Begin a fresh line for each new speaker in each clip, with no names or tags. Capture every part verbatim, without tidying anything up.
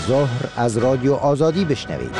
ظهر از رادیو آزادی بشنوید.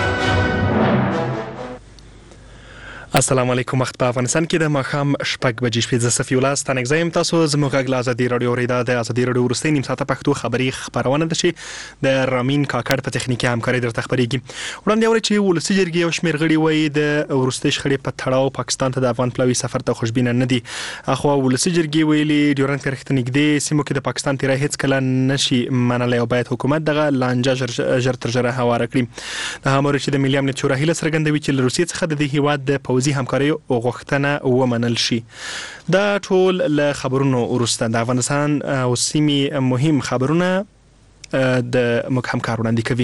السلام علیکم. وخت په افغانستان کې د ماښام شپږ بجې شپږ صفر ولاس تنګزایم تاسو زموږ غږ له آزادي رادیو ریدا د آزادي رادیو ورستۍ نیم ساعته پښتو خبري خبرونه ده چې د رامین کاکړ په تخنیکی همکاري درته خبريږي. وړاندې اوري چې ولسی جرګې او شمیر غړي وایي د ورستۍ شخړې په تړاو پاکستان ته د افغان پلوي سفر ته خوشبینه نه دي. اخو ولسی جرګې ویلي ډیورنډ کرښته نږدې سیمو کې د پاکستان تیرای هیڅ کله نشي منلای او باید حکومت دغه لانجه ژر تر ژره هواره کړي. د هموري چې د ملي امنیت شورا هیله څرګندوي چې روسیې څخه د دې هیواد د پوځي همکاري او غوښتنه ومنل شي. دا ټول له خبرونو وروسته د افغانستان او سیمې مهم خبرونه د موږ همکار وړاندې کوي.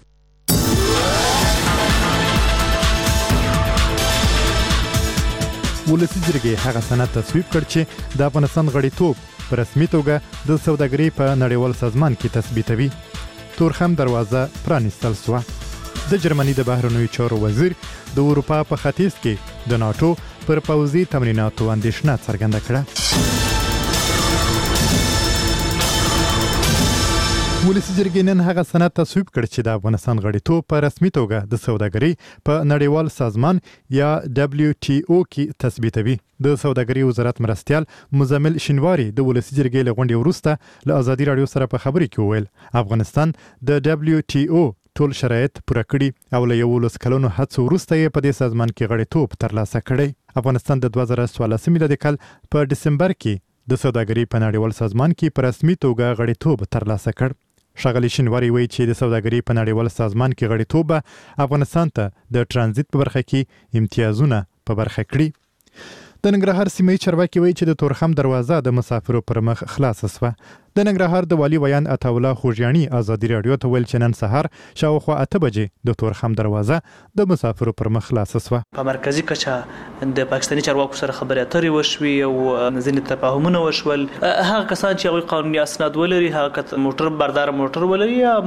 ولسی جرګې هغه سند تصویب کړ چې د افغانستان غړیتوب په رسمي توګه د سوداګرۍ په نړیوال سازمان کې تثبیتوي. تورخم دروازه پرانیستل شوه. د جرمني د بهرنیو چارو وزیر د اروپا په ختیځ کې د ناتو پر پوځي تمریناتو اندېښنه څرګنده کړه. ولسی جرګې نن هغه سند تصویب کړ چې د افغانستان غړیتوب په رسمي توګه د سوداګرۍ په نړیوال سازمان یا دبلیو ټي او کې تثبیتوي. د سوداګرۍ وزارت مرستیال مزمل شینواری د ولسی جرګې له غونډې وروسته له آزادي رادیو سره په خبري کې وویل افغانستان د دبلیو ټي او ټول شرایط پوره کړي او له یولس کلونو هڅو وروسته یې په دې سازمان کې غړیتوب ترلاسه کړی. افغانستان د دوه زره څوارلس میلادي کال په دسمبر کې د سوداګرۍ په نړیوال سازمان کې په رسمي توګه غړیتوب ترلاسه کړ. ښاغلي شینواری وایي چې د سوداګرۍ په نړیوال سازمان کې غړیتوب افغانستان ته د ترانزیت په برخه کې امتیازونه په برخه کړي. د ننګرهار سیمې چارواکي وایي چې د تورخم دروازه د مسافرو پر مخ خلاصه شوه. د ننګرهار د والي ویان عطاالله خوږیاڼي آزادي رادیو ته ویل چې نن سهار شاوخوا اته بجې د تورخم دروازه د مسافرو پر مخ خلاصه شوه.
په مرکزی کچه د پاکستاني چارواکو سره خبرې اترې وشوي او ځینې تفاهمونه وشول. هغه کسان چې هغوی قانوني اسناد ولري، هغه موټر بردار موټر ولري یا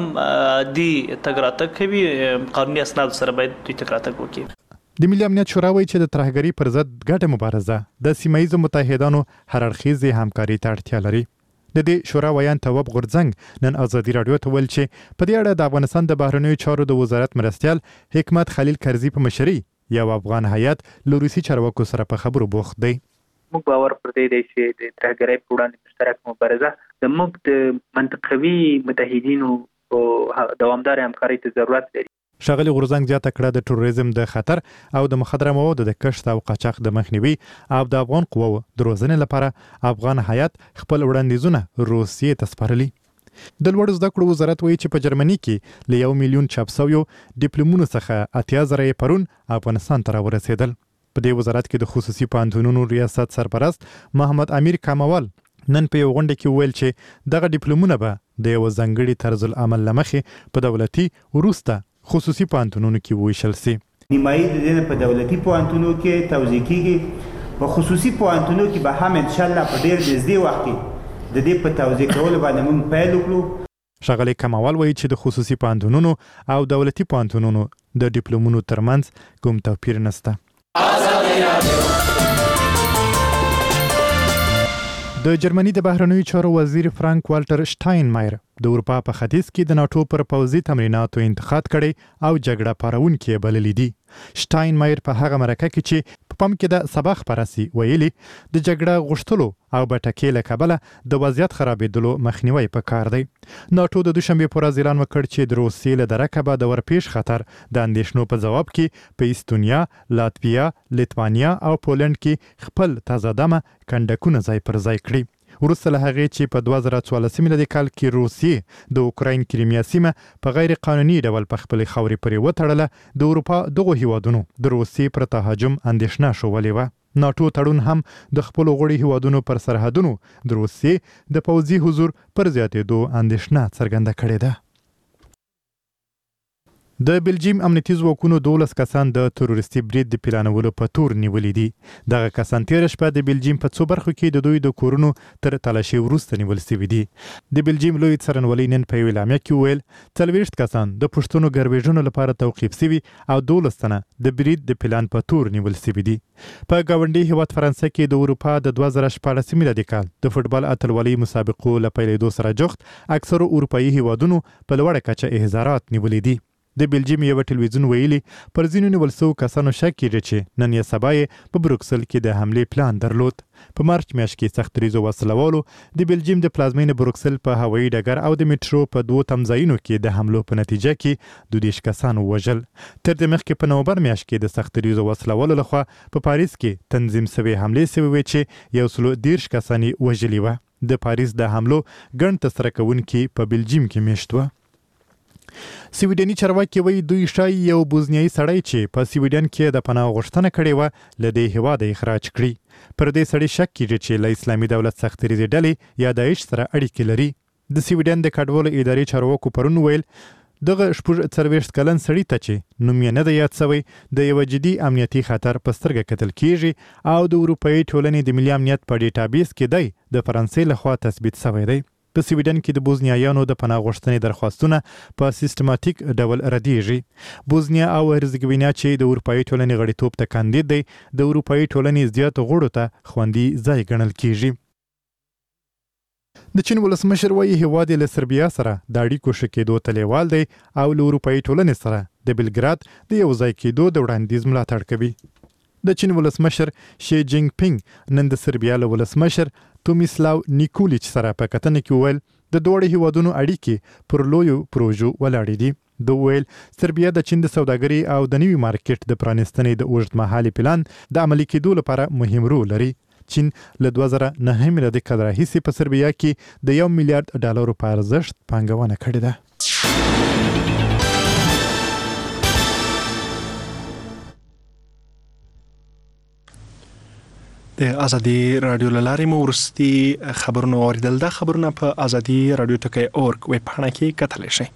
دی تګ راتګ کوي، قانوني اسناد سره باید دوی تګ راتګ وکړي.
د ملي امنیت شورا وایي چې د ترهګرۍ پر ضد ګډه مبارزه د سیمه‌ییزو متحدانو هرړخیزې همکاري ته اړتیا لري. د دې شورا ویان تواب غورځنګ نن آزادي رادیو ته ویل چې په دې اړه د افغانستان د بهرنیو چارو د وزارت مرستیال حکمت خلیل کرزي په مشرۍ یو افغان هیات له روسي چارواکو سره په خبرو بوخت دی.
موږ باور پر دې دی چې د ترهګرۍ په وړاندې مشترک مبارزه د موږ د منطقوي متحدینو او دوامدار همکارۍ ته ضرورت لري.
ښاغلي غورځنګ زیاته کړه د تروریزم د خطر او د مخدره موادو د کښت او قاچاق د مخنیوي او د افغان قواو د روزنې لپاره افغان هیات خپل وړاندیزونه روسیې ته سپارلي. د لوړو زده کړو وزارت وایي چې په جرمني کې له یو میلیون چاپ شویو ډیپلومونو څخه اتیا زره یې پرون افغانستان ته راورسېدل. په دې وزارت کې د خصوصي پوهنتونونو ریاست سرپرست محمد امیر کاموال نن په یو غونډه کې ویل چې دغه ډیپلومونه به د یو ځانګړي طرز العمل له مخې په دولتي وروسته خصوصي پوهنتونونو کې وویشل سي.
نیمایي د دې په دولتي پوهنتونونو کې توزیع کیږي، په خصوصي پوهنتونونو کې به هم ان شاء الله په ډیر نږدې وخت کې د دې په توزیع کولو باندې موږ پیل وکړو.
ښاغلی کمال وایي چې د خصوصي پوهنتونونو او دولتي پوهنتونونو د ډیپلومونو ترمنځ کوم توپیر نشته. د جرمني د بهرنیو چارو وزیر فرانک والټر شټاینمایر د اروپا په ختیځ کې د ناتو پر پوځي تمریناتو انتقاد کړي او جګړه پارونکي بللي دي. شټاینمایر په هغه مرکه کې چې په پام کې د سبا خبرسي ویلي د جګړه غوښتلو او بټکې له کبله د وضعیت خرابېدلو مخنیوي پکار دی. ناتو د دوشنبې پر ورځ اعلان وکړ چې د روسیې له درکه به د ورپېښ خطر د اندېښنو په ځواب کې په ایستونیا، لاتویا، لیتوانیا او پولند کې خپل تازه دمه کنډکونه ځای پر ځای کړي. وروسته له هغې چې په دوه زره څوارلس میلادي کال کې روسیې د اوکراین کریمیا سیمه په غیر قانوني ډول په خپلې خاورې پورې وتړله، د اروپا دغو هیوادونو د روسیې پر تهاجم اندېښنه شولې وه. ناتو تړون هم د خپلو غړي هیوادونو پر سرحدونو د روسیې د پوځي حضور پر زیاتېدو اندېښنه څرګنده کړې ده. د بلجیم امنیتي ځواکونو دولس کسان د تروریستي برید د پلانولو په تور نیولي دي. دغه کسان تېره شپه د بلجیم په څو برخو کې د دوی د کورونو تر تلاشي وروسته نیول شوي دي. د بلجیم لوی څارنوالۍ نن په یوه اعلامیه کې وویل څلوېښت کسان د پوښتنو ګرویژنو لپاره توقیف شوي او دولس تنه د برید د پلان په تور نیول شوي دي. په ګاونډي هیواد فرانسه کې د اروپا د دوه زره شپاړسم میلادي کال د فوټبال اتلولۍ مسابقو له پیلېدو سره جوخت اکثرو اروپایي هیوادونو په لوړه کچه احضارات نیولي دي. د بلجیم یو ټلویزیون ویلي پر ځینو نیول شوو کسانو شک کېږي چې نن یې سبا یې په بروکسل کې د حملې پلان درلود. په مارچ میاشت کې سخت دریځو وسلوالو د بلجیم د پلازمینې بروکسل په هوایي ډګر او د میټرو په دوو تمځایونو کې د حملو په نتیجه کې دوه دېرش کسان ووژل. تر دې مخکې په نومبر میاشت کې د سخت دریځو وسلوالو لخوا په پاریس کې تنظیم شوې حملې شوې وې چې یو سلو دېرش کسان یې وژلي وه. د پاریس د حملو ګڼ ترسره کوونکي په بلجیم کې میشت وه. سویډني چارواکي وایي دوی ښایي یو بوزنیایي سړی چې په سویډن کې د پناه غوښتنه کړې وه له دې هېواده اخراج کړي. پر دې سړي شک کېږي چې له اسلامي دولت سخت دریځې ډلې یا داعش سره اړیکې لري. د سویډن د کډوالو ادارې چارواکو پرون ویل دغه شپږ څلوېښت کلن سړي ته چې نوم یې نه دی یاد شوی د یوه جدي امنیتي خطر په سترګه کتل کېږي او د اروپایي ټولنې د ملي امنیت په ډیټابیس کې دی د فرانسې لخوا تثبیت شوی دی. په سویډن کې د بوزنیایانو د پناه غوښتنې درخواستونه په سیستماتیک ډول ردیږي. بوزنیا او هرزګوینیا چې د اروپایي ټولنې غړیتوب ته کاندید دی د اروپایي ټولنې زیاتو غړو ته خوندي ځای ګڼل کیږي. د چین ولسمشر وایي هیواد له سربیا سره د اړیکو ښه کېدو ته لیوال دی او له اروپایي ټولنې سره د بلګراد د یو ځای کېدو د وړاندیز ملاتړ کوي. د چین ولسمشر شي جینګ پینګ نن د سربیا له ولسمشر تومیسلاو نیکولیچ سره په کتنه کې وویل د دواړو هیوادونو اړیکې پر لویو پروژو ولاړې دي. د ویل سربیا د چین د سوداګرۍ او د نوي مارکیټ د پرانیستنې د اوږدمهالي پلان د عملي کېدو لپاره مهم رول لري. چین له دوه زره نهه میلادي کال راهیسې په سربیا کې د یو میلیارډ ډالرو په ارزښت پانګونه کړې ده.
د ازادي رادیو له لارې مو وروستي خبرونه واوریدل. دا خبرونه په ازادي رادیو ټکی اورګ ویب پاڼه کې کتلی شئ.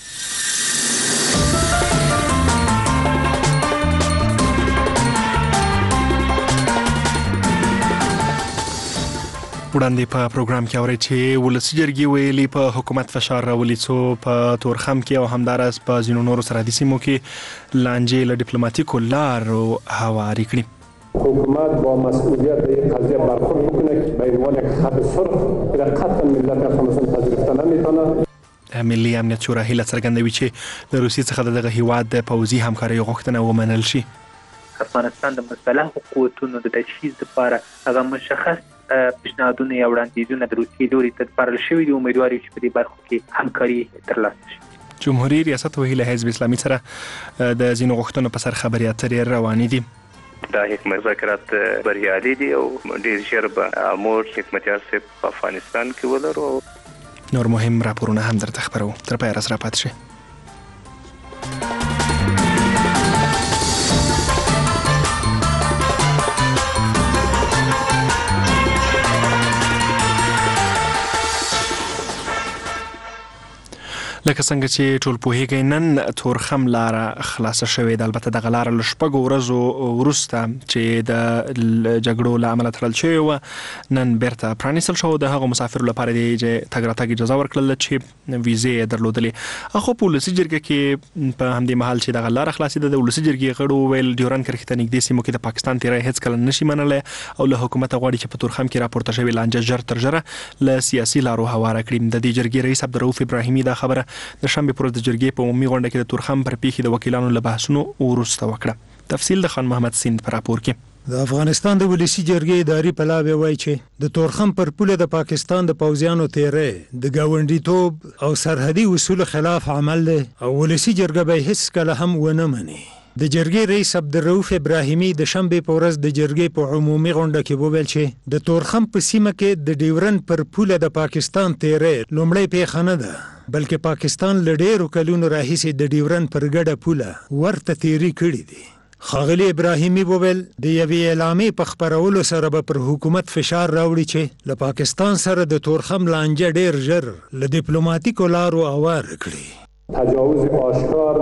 وړاندې په پروګرام کې اورئ چې ولسي جرګې ویلي په حکومت فشار راولي څو په تورخم کې او همداراز په ځینو نورو سرحدي سیمو کې لانجې له ډیپلوماتیکو لارو هوارې کړي.
حکومت با مسئولیت به این قضیه برخورد میکنه که به عنوان یک خط سرخ که قطعا ملت افغانستان پذیرفته نمیتونه.
ملي امنیت شورا هیله څرګندوي چې له روسیې څخه دغه هیواد د پوځي همکارۍ غوښتنه ومنل شي.
افغانستان د مسلحو قوتونو د تجهیز لپاره هغه مشخص پیشنهادونه یا وړاندیزونه د روسیې لوري ته سپارل شوي دي. امیدوار یو چې په دې برخو کې همکاري ترلاسه شي.
جمهوریت ریاست وهیله حزب اسلامي سره د ځینو غوښتنو په سر خبرې اترې روانې دي.
دا مذاکرات بریالي دي او ډېر ژر به امور حکمتیار صاحب په افغانستان کې ولرو.
نور مهم راپورونه هم درته خبرو. تر پایه سره پاتې شئ. لکه څنګه چې ټول پوهیږئ نن تورخم لاره خلاصه شوې ده. البته دغه لاره له شپږو ورځو وروسته چې د جګړو له امله تړل شوې وه نن بیرته پرانیستل شو. د هغو مسافرو لپاره د تګ راتګ اجازه ورکړله چې ویزې یې درلودلې. خو په ولسي جرګه کې په همدې مهال چې دغه لاره خلاصېده د ولسي جرګې غړو وویل ډیورنډ کرښې ته نږدې سیمو کې د پاکستان تیری هېڅکله نشي منلی او له حکومته غواړي چې په تورخم کې راپورته شوې لانجه ژر تر ژره له سیاسي لارو هواره کړي. د دې جرګې رئیس عبدالرؤف ابراهیمي دا خبره د شنبې پر ورځ د جرګې په عمومي غونډه کې د تورخم پر پیښې د وکیلانو له بحثونو وروسته وکړه. تفصیل د خان محمد سیند په راپور کې.
د افغانستان د ولسي جرګې اداري پلاوی وایي چې د تورخم پر پوله د پاکستان د پوځیانو تیری د ګاونډیتوب او سرحدي اصولو خلاف عمل دی او ولسي جرګه به هیڅکله هم ونه مني. د جرګې رئیس عبدالرؤف ابراهیمي د شنبې په ورځ د جرګې په عمومي غونډه کې وویل چې د تورخم په سیمه کې د ډیورنډ پر پوله د پاکستان تیری لومړی پیښه نه ده بلکې پاکستان له ډېرو کلونو راهیسې د ډیورنډ پر ګډه پوله ورته تیری کړي دي. ښاغلي ابراهیمي وویل د یوې اعلامیې په خپرولو سره به پر حکومت فشار راوړي چې له پاکستان سره د تورخم لانجه ډېر ژر له ډیپلوماتیکو لارو هواره کړي.
تجاوز آشکار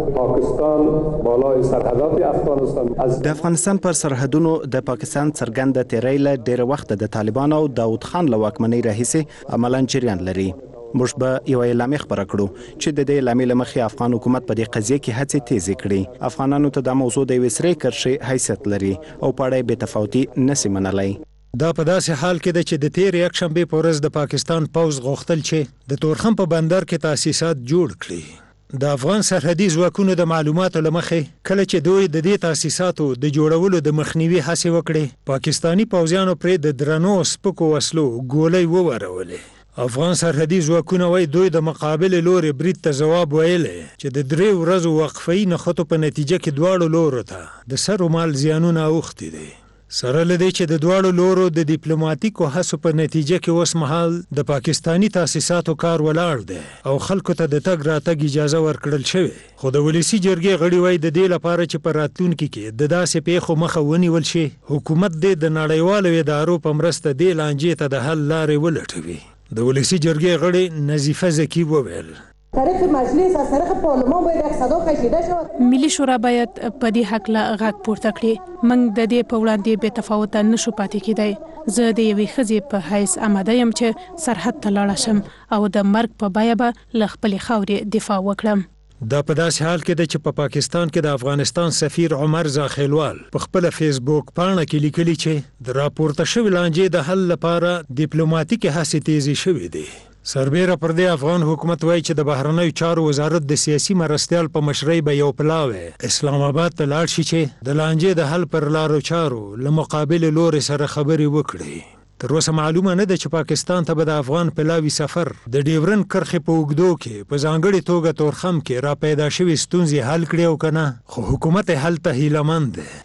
پاکستان بالای سرحدات افغانستان از
د افغانستان پر سرحدونو د پاکستان څرګنده تیری له ډېر وخت د طالبان او داود خان له واکمنۍ راهیسې عملاً جریان لري. موږ به یو اعلامیه خبره کړو چې د دې اعلامیې له مخې افغان حکومت په دې قضیه کې هڅې تیزې کړي. افغانانو ته دا موضوع د یوې سرې کرښې حیثیت لري او په اړه یې بې تفاوتي نشي منلی.
دا په داسې حال کې ده چې د تیر یک شنبې په ورځ د پاکستان پوځ غوښتل چې د تورخم په بندر کې تاسیسات جوړ کړي. د افغان سرحدي ځواکونو د معلوماتو له مخې کله چې دوی د دې تاسیساتو د جوړولو د مخنیوي هڅې وکړې، پاکستاني پوځیانو پرې د درنو سپکو وسلو ګولۍ وورولې. افغان سرحدي ځواکونه وایي دوی د مقابل لوري برید ته ځواب ویلی چې د درې ورځو وقفه‌یي نښتو په نتیجه کې دواړو لورو ته د سر و مال زیانونه اوښتي دي. سره له دې چې د دواړو لورو د ډیپلوماټیکو هڅو په نتیجه کې اوس مهال د پاکستاني تاسیساتو کار ولاړ دی او خلکو ته د تګ راتګ اجازه ورکړل شوې، خو د ولسي جرګې غړي وایي د دې لپاره چې په راتلونکي کې د داسې پیښو مخه ونیول شي، حکومت دې د نړیوالو ادارو په مرسته دې لانجې ته د حل لارې ولټوي. د ولسي جرګې غړي نظیفه زکي وویل
طریق مجلس از طریق پارلمان باید یک صدا کشیده شود.
ملي شورا باید په دې حق له غږ پورته کړي. موږ د دې په وړاندې بې تفاوته نشو پاتې کېدای. زه د یوې ښځې په حیث آماده یم چې سرحد ته لاړه شم او د مرګ په بیه به له خپلې خاورې دفاع وکړم.
دا په داسې حال کې ده چې په پا پاکستان کې د افغانستان سفیر عمر زاخیلوال په خپل فیسبوک پاڼه کې لیکلي چې د راپورته شوې لانجې د حل لپاره ډیپلوماټیکې هڅې تیزې شوې دي. سربیره پر دې افغان حکومت وایي چې د بهرنیو چارو وزارت د سیاسي مرستیال په مشرۍ به یو پلاوی اسلام آباد ته لاړ شي چې د لانجې د حل پر لارو چارو له مقابل لوري سره خبرې وکړي. تر اوسه معلومه نه ده چې پاکستان ته به د افغان پلاوي سفر د ډیورن کرښې په اوږدو کې په ځانګړې توګه تورخم کې را پیدا شوې ستونزې حل کړي او که نه، خو حکومت یې هلته هیلهمند دی.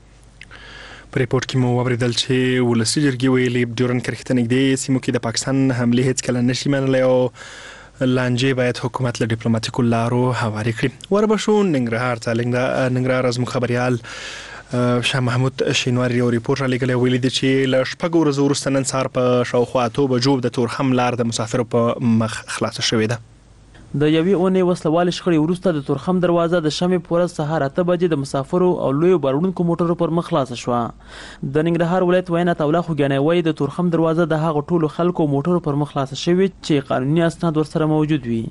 په ریپورت کې مو واوریدل چې ولسي جرګې ویلي ډیورن کرښې ته نږدې سیمو کې د پاکستان حملې هیڅکله نشي منلی او لانجې باید حکومت له ډیپلوماټیکو لارو هوارې کړي. وربشو ننګرهار ته ننګرهار از مو خبریال شاه محمود شینواری یو ریپورت را لېږلی، ویلي دي چې له شپږو ورځو وروسته نن سهار په شاوخوا اتو بجو د تورخم لار د مسافرو په مخ خلاصه شوې ده.
د یوې اونۍ وسلوالې شخړې وروسته د تورخم دروازه د شنبې په ورځ سهار اته بجې د مسافرو او لویو بار موټرو پر مخ خلاصه شوه. د ننګرهار ولایت وینا توله خوږیانی وایي د تورخم دروازه د هغو ټولو خلکو موټرو پر مخ خلاصه شوې چې قانوني اسناد ورسره موجود وي.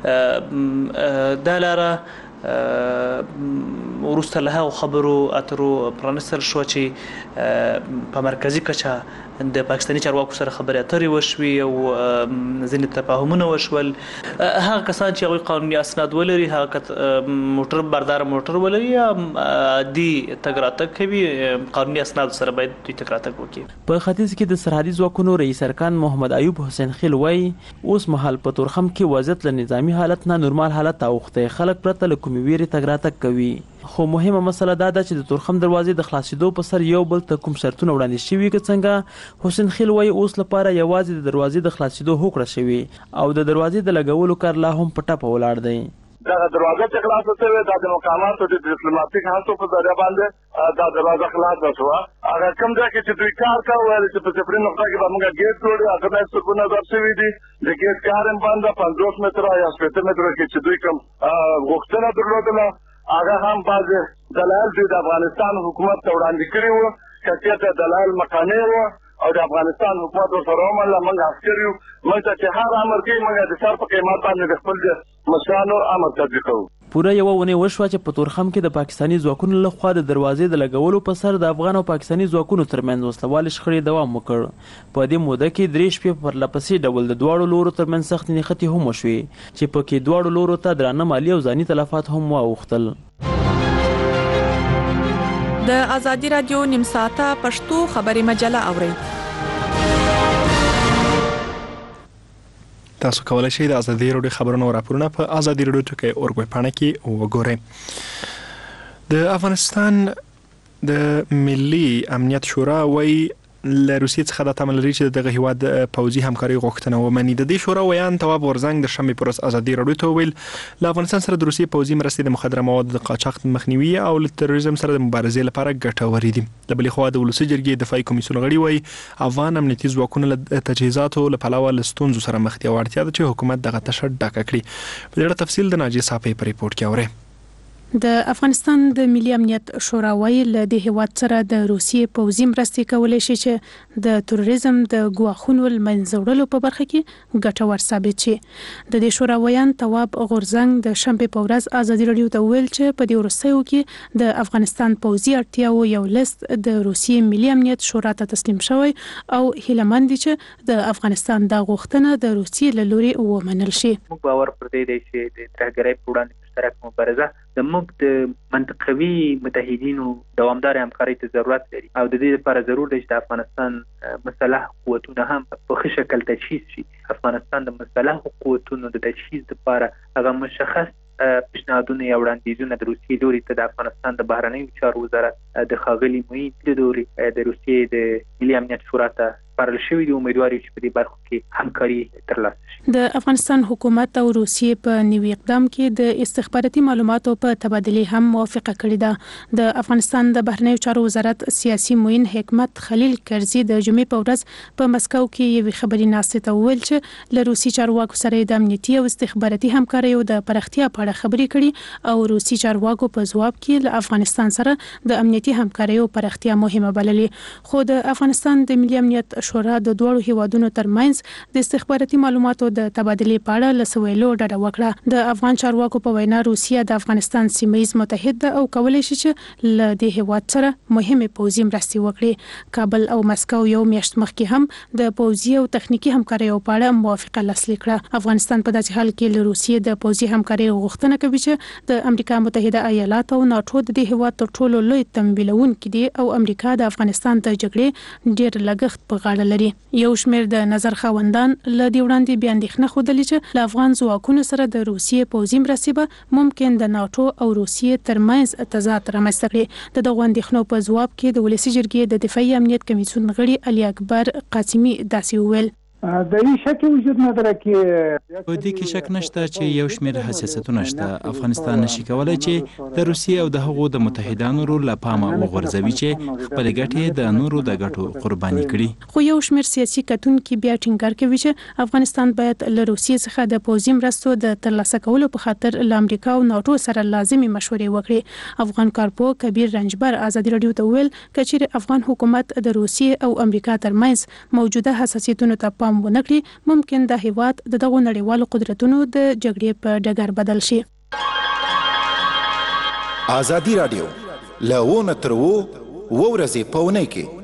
دا لاره وروسته له هغو خبرو اترو پرانستل شوه چې په مرکزي کچه د پاکستاني چارواکو سره خبرې اترې وشوې او ځینې تفاهمونه وشول. هغه کسان چې هغوی قانوني اسناد ولري، هغه موټر بردار موټر ولري یا عادي تګ راتګ کوي، قانوني اسناد سره باید دوی تګ راتګ وکړي.
په ختیځ کې د سرحدي ځواکونو رئیس ارکان محمد ایوب حسین خیل وایي اوس مهال په تورخم کې وضعیت له نظامي حالت نه نورمال حالت ته اوښتی، خلک پرته له کومې ویرې تګ راتګ کوي. خو مهمه مسله دا ده چې د تورخم دروازې د خلاصېدو په سر یو بل ته کوم شرطونه وړاندې شوي که څنګه. حسین خیل وایي اوس لپاره یوازې د دروازې د خلاصېدو هوکړه شوې او د دروازې د لګولو کار لا هم په ټپه ولاړ دی.
دغه دروازه چې خلاصه شوې دا د مقاماتو د ډیپلوماټیک هڅو په ذریعه باندې دا دروازه خلاصه شوه. هغه کوم ځای کې چې دوی کار کوي ویل چې په صفري نقطه کې به موږ ګیټ جوړ هغه باید سکون نظر شوي دي. د ګیټ کار هم بند ده، پنځوس متره یا شپېته متره کې چې دوی کوم غوښتنه درلودله هغه هم بعضې دلایل دوی د افغانستان حکومت ته وړاندې کړي وو. که چېرته دلایل مقامي وو او د افغانستان حکومت ورسره ومنله، موږ عسکر یو، موږ ته چې هر امر کوي موږ د سر په قیمت باندې د خپل د مشرانو امر تطبیقوو.
پوره یوه اونۍ وشوه چې په تورخم کې د پاکستاني ځواکونو لخوا د دروازې د لګولو په سر د افغان او پاکستاني ځواکونو ترمنځ وسلوالې شخړې دوام وکړ. په دې موده کې درې شپې په پرلهپسې ډول د دواړو لورو ترمنځ سختې نښتې هم وشوې چې پکې دواړو لورو ته درانه مالي او ځاني تلفات هم واوښتل.
د ازادي راډیو نیم ساعته پښتو خبري مجله اورئ.
تاسو کولای شئ د ازادي راډیو خبرونه او راپورونه په ازادي راډیو ټکی اورګوي پاڼه کې وګورئ. د افغانستان د ملي امنیت شورا وایي له روسیې څخه د تمل لري چې دغه هیواد پوځي همکاري غوښتنه ومني. د دې شورا ویان تواب غورزنګ د شنبې پر ورځ ازادي راډیو ته ویل له افغانستان سره د روسیې پوځي مرستې د مخدره موادو د قاچاق مخنیوي او له تروریزم سره د مبارزې لپاره ګټورې دي. د بلې خوا د ولسي جرګې دفاعي کمیسیون غړي وایي افغان امنیتي ځواکونه له تجهیزاتو له پلوه له ستونزو سره مخ دي او اړتیا ده چې حکومت دغه تشه ډکه کړي. په دې تفصیل د ناجیه صافی په ریپورت کې اورئ. د افغانستان د ملي امنیت شورا وایي له دې هیواد سره د روسیې پوځي مرستې کولای شي چې د تروریزم د ګواښونو لمنځه وړلو په برخه کې ګټور ثابت شي. د دې شورا ویان تواب غورزنګ د شنبې په ورځ ازادي راډیو ته ویل چې په دې وروستیو کې د افغانستان پوځي اړتیاو یو لیست د روسیې ملي امنیت شورا ته تسلیم شوی او هیله مند دي چې د افغانستان د غوښتنه د روسیې له لوري ومنل شي.
موږ باور پر دې دی چې د ترهګرۍ په وړاندې مشترک مبارزه د موږ د منطقوي متحدینو دوامدار همکارۍ ته ضرورت لري او د دې لپاره ضرور دی چې د افغانستان مسلح قوتونه هم په ښه شکل تجهیز شي. افغانستان د مسلح قوتونو د تجهیز لپاره هغه مشخص پیشنهادونه یا وړاندیزونه د روسیې لوري ته د افغانستان د بهرنیو چارو وزارت د ښاغلي معین د لوري د روسیې د ملي امنیت شورا ته سپارل شوي دي. امیدوار یو چې په دې برخو کې همکاري ترلاسه شي.
د افغانستان حکومت او روسیې په نوي اقدام کې د استخباراتي معلوماتو په تبادله هم موافقه کړې ده. د افغانستان د بهرنیو چارو وزارت سیاسي معین حکمت خلیل کرزي د جمعې په ورځ په مسکو کې یو خبري ناشته ته ویل چې له روسي چارواکو سره د امنیتي او استخباراتي همکارۍ د پراختیا په اړه خبرې کړي او روسي چارواکو په ځواب کې له افغانستان سره د امنیتي همکارۍ پراختیا مهمه بللې. خو د افغانستان د ملي امنیت شورا د دوړو هیوادونو ترمنځ د استخباراتي معلوماتو د تبادله په اړه لسویلو ډډه وکړه. د افغان چارواکو په وینا روسیه د افغانستان سیمه‌یز متحد ده او کولای شي چې له دې هیواد سره مهمه پوځي مرستې وکړي. کابل او مسکو یو میاشت مخکې هم د پوځي او تخنیکی همکارۍ په اړه موافقه لاسلیک کړه. افغانستان په داسې حال کې له روسیې د پوځي همکارۍ غوښتنه کوي چې د امریکا متحده ایالات او ناتو د دې هیواد تر ټولو لوی تمویلونکي دي او امریکا د افغانستان د جګړې ډېر لګښت په غاړه لري. یو شمېر د نظر خوندان له دې وړاندې بیا اندېښنه ښودلې چې له افغان ځواکونو سره د روسیې پوځي مرستې به ممکن د ناتو او روسیې ترمنځ تضاد رامنځته کړي. د دغو اندېښنو په ځواب کې د ولسي جرګې د دفاعي امنیت کمیسیون غړي علي اکبر قاسمي داسې وویل
د هیڅ شک وجود نه درک
په دې کې شک نشته چې یو شمېر حساسیتونه شته. افغانستان نشي کولای چې د روسیې او د هغو د متحدانو رول له پامه وغورځوي چې خپل ګټې د نورو د ګټو قرباني کړي.
خو یو شمېر سیاسي کتونکي بیا ټینګار کوي چې افغانستان باید له روسیې څخه د پوځي مرستو د ترلاسه کولو په خاطر له امریکا او ناتو سره لازمي مشورې وکړي. افغان کارپو کبیر رنجبر ازادي راډیو ته ویل کچېر افغان حکومت د روسیې او امریکا ترمنځ موجوده حساسیتونو ته پام ونکړي ممکن د هیواد د دغو نړیوالو قدرتونو د جګړې په ډګر بدل شي.
ازادي راډیو له تر و ورځې په اونۍ کې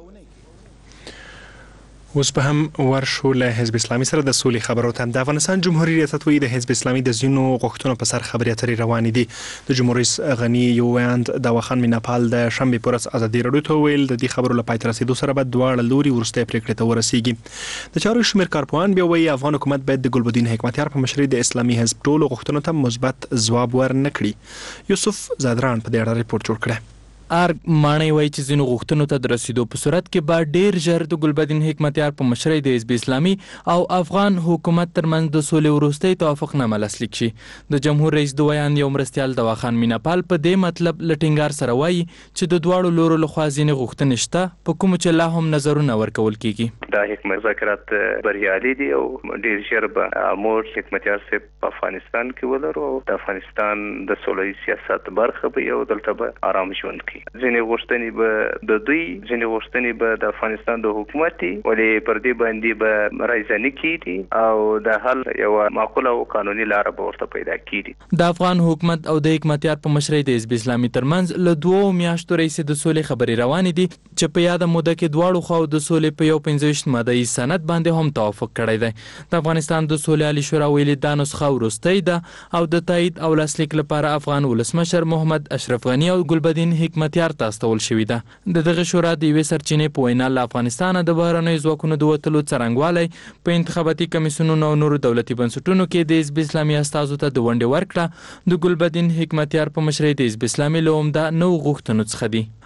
اوس به هم ورشو له حزب اسلامي سره د سولې خبرو ته. د افغانستان جمهوریت ریاست وایي د حزب اسلامي د ځینو غوښتنو په سر خبرې اترې روانې دي. د جمهور رئیس غني یوویاند داواخان میناپال د شنبې په ورځ ازادي راډیو ته ویل د دې خبرو له پای ته رسیدو سره به دواړه لوري وروستۍ پریکړې ته ورسیږي. د چارو شمېر کارپوهان بیا وایي افغان حکومت باید د ګلبدین حکمتیار په مشرۍ د اسلامي حزب ټولو غوښتنو ته مثبت ځواب ورنه کړي. یوسف زادران په دې اړه ریپورت جوړ کړی.
ارګ ماڼۍ وایي چې ځینو غوښتنو ته د رسیدو په صورت کې به ډیر ژر د ګلبدین حکمتیار په مشرۍ د حزب اسلامي او افغان حکومت ترمنځ د سولې وروستی توافقنامه لاسلیک شي. د جمهور رئیس د ویان یو مرستیال دواخان میناپال په دې مطلب له ټینګار سره وایي چې د دواړو لورو لخوا ځینې غوښتنې شته په کومو چې لا هم نظرونه ورکول کیږي.
دا حکومت مذاکرات بریالي دي او ډیر ژر به امور حکمتیار صاحب په افغانستان کې ولرو او د افغانستان د سولې سیاست برخه به یو دلته به آرام ژوند کوي. ځینې غوښتنې به د دوی ځینې غوښتنې به د افغانستان د حکومت ولې پر دې باندې به رایزنه کیږي او د حل یو معقوله او قانوني لار به ورته پیدا کیږي.
د افغان حکومت او د حکمتیار په مشرۍ د حزب اسلامي ترمنځ له دوو میاشتو راهیسې د سولې خبرې روانې دي چې په یاده موده کې دواړو خواو د سولې په یو پنځه ویشت ماده سند باندې هم توافق کړی دی. د افغانستان د سولې عالي شورا ویلي دا نسخه وروستۍ ده او د تایید او لاسلیک لپاره افغان ولسمشر محمد اشرف غني او ګلبدین حکمتیار ته استول شوې ده. د دغه شورا د یوې سرچینې په وینا له افغانستانه د بهرنیو ځواکونو د وتلو څرنګوالی په انتخاباتي کمیسیونونو او نورو دولتي بنسټونو کې د حزب اسلامي استازو ته د ونډې ورکړه د ګلبدین حکمتیار په مشرۍ د حزب اسلامي له عمده نوو غوښتنو څخه دي.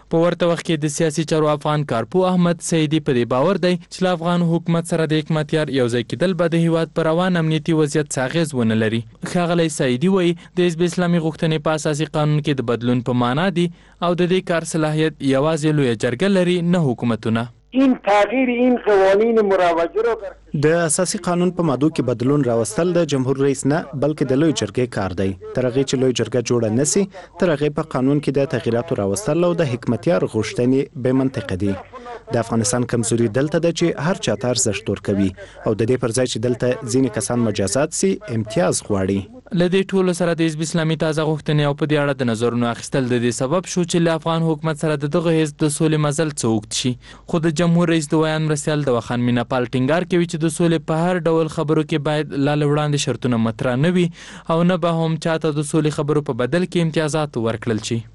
په ورته وخت کې د سیاسي چارو افغان کارپو احمد سیدی په دې باور دی چې له افغان حکومت سره د حکمتیار یوځای کېدل به د هیواد پر روان امنیتي وضعیت څه اغېز ونه لري. ښاغلی سیدي وایي د حزب اسلامي غوښتنې په اساسي قانون کې د بدلون په معنا دي او د دې کار صلاحیت یوازې لویه جرګه لري نه حکومتونه.
این تغییر این قوانین مروجه را
د اساسي قانون په مادو کې بدلون راوستل د جمهور رئیس نه بلکې د لوی جرګې کار دی. تر هغې چې لوی جرګه جوړه نسی تر هغې په قانون کې د تغییراتو راوستل او د حکمتیار غوښتنې بې منطقه دي. د افغانستان کمزوري دلته ده چې هر چا ته ارزښت ورکوي او د دې پر ځای چې دلته ځینې کسان مجازات سي امتیاز غواړي.
له دې ټولو سره د حزب اسلامي تازه غوښتنې او په دې اړه د نظرونو اخیستل د دې سبب شو چې له افغان حکومت سره د دغه حزب د سولې مزل څه اوږد شي. خو د جمهور رئیس د ویان مرستیال دواخان میناپال ټینګار کوي چې د سولې په هر ډول خبرو کې باید لا له وړاندې شرطونه مطرح نه وي او نه به هم چاته د سولې خبرو په بدل کې امتیازات ورکړل شي.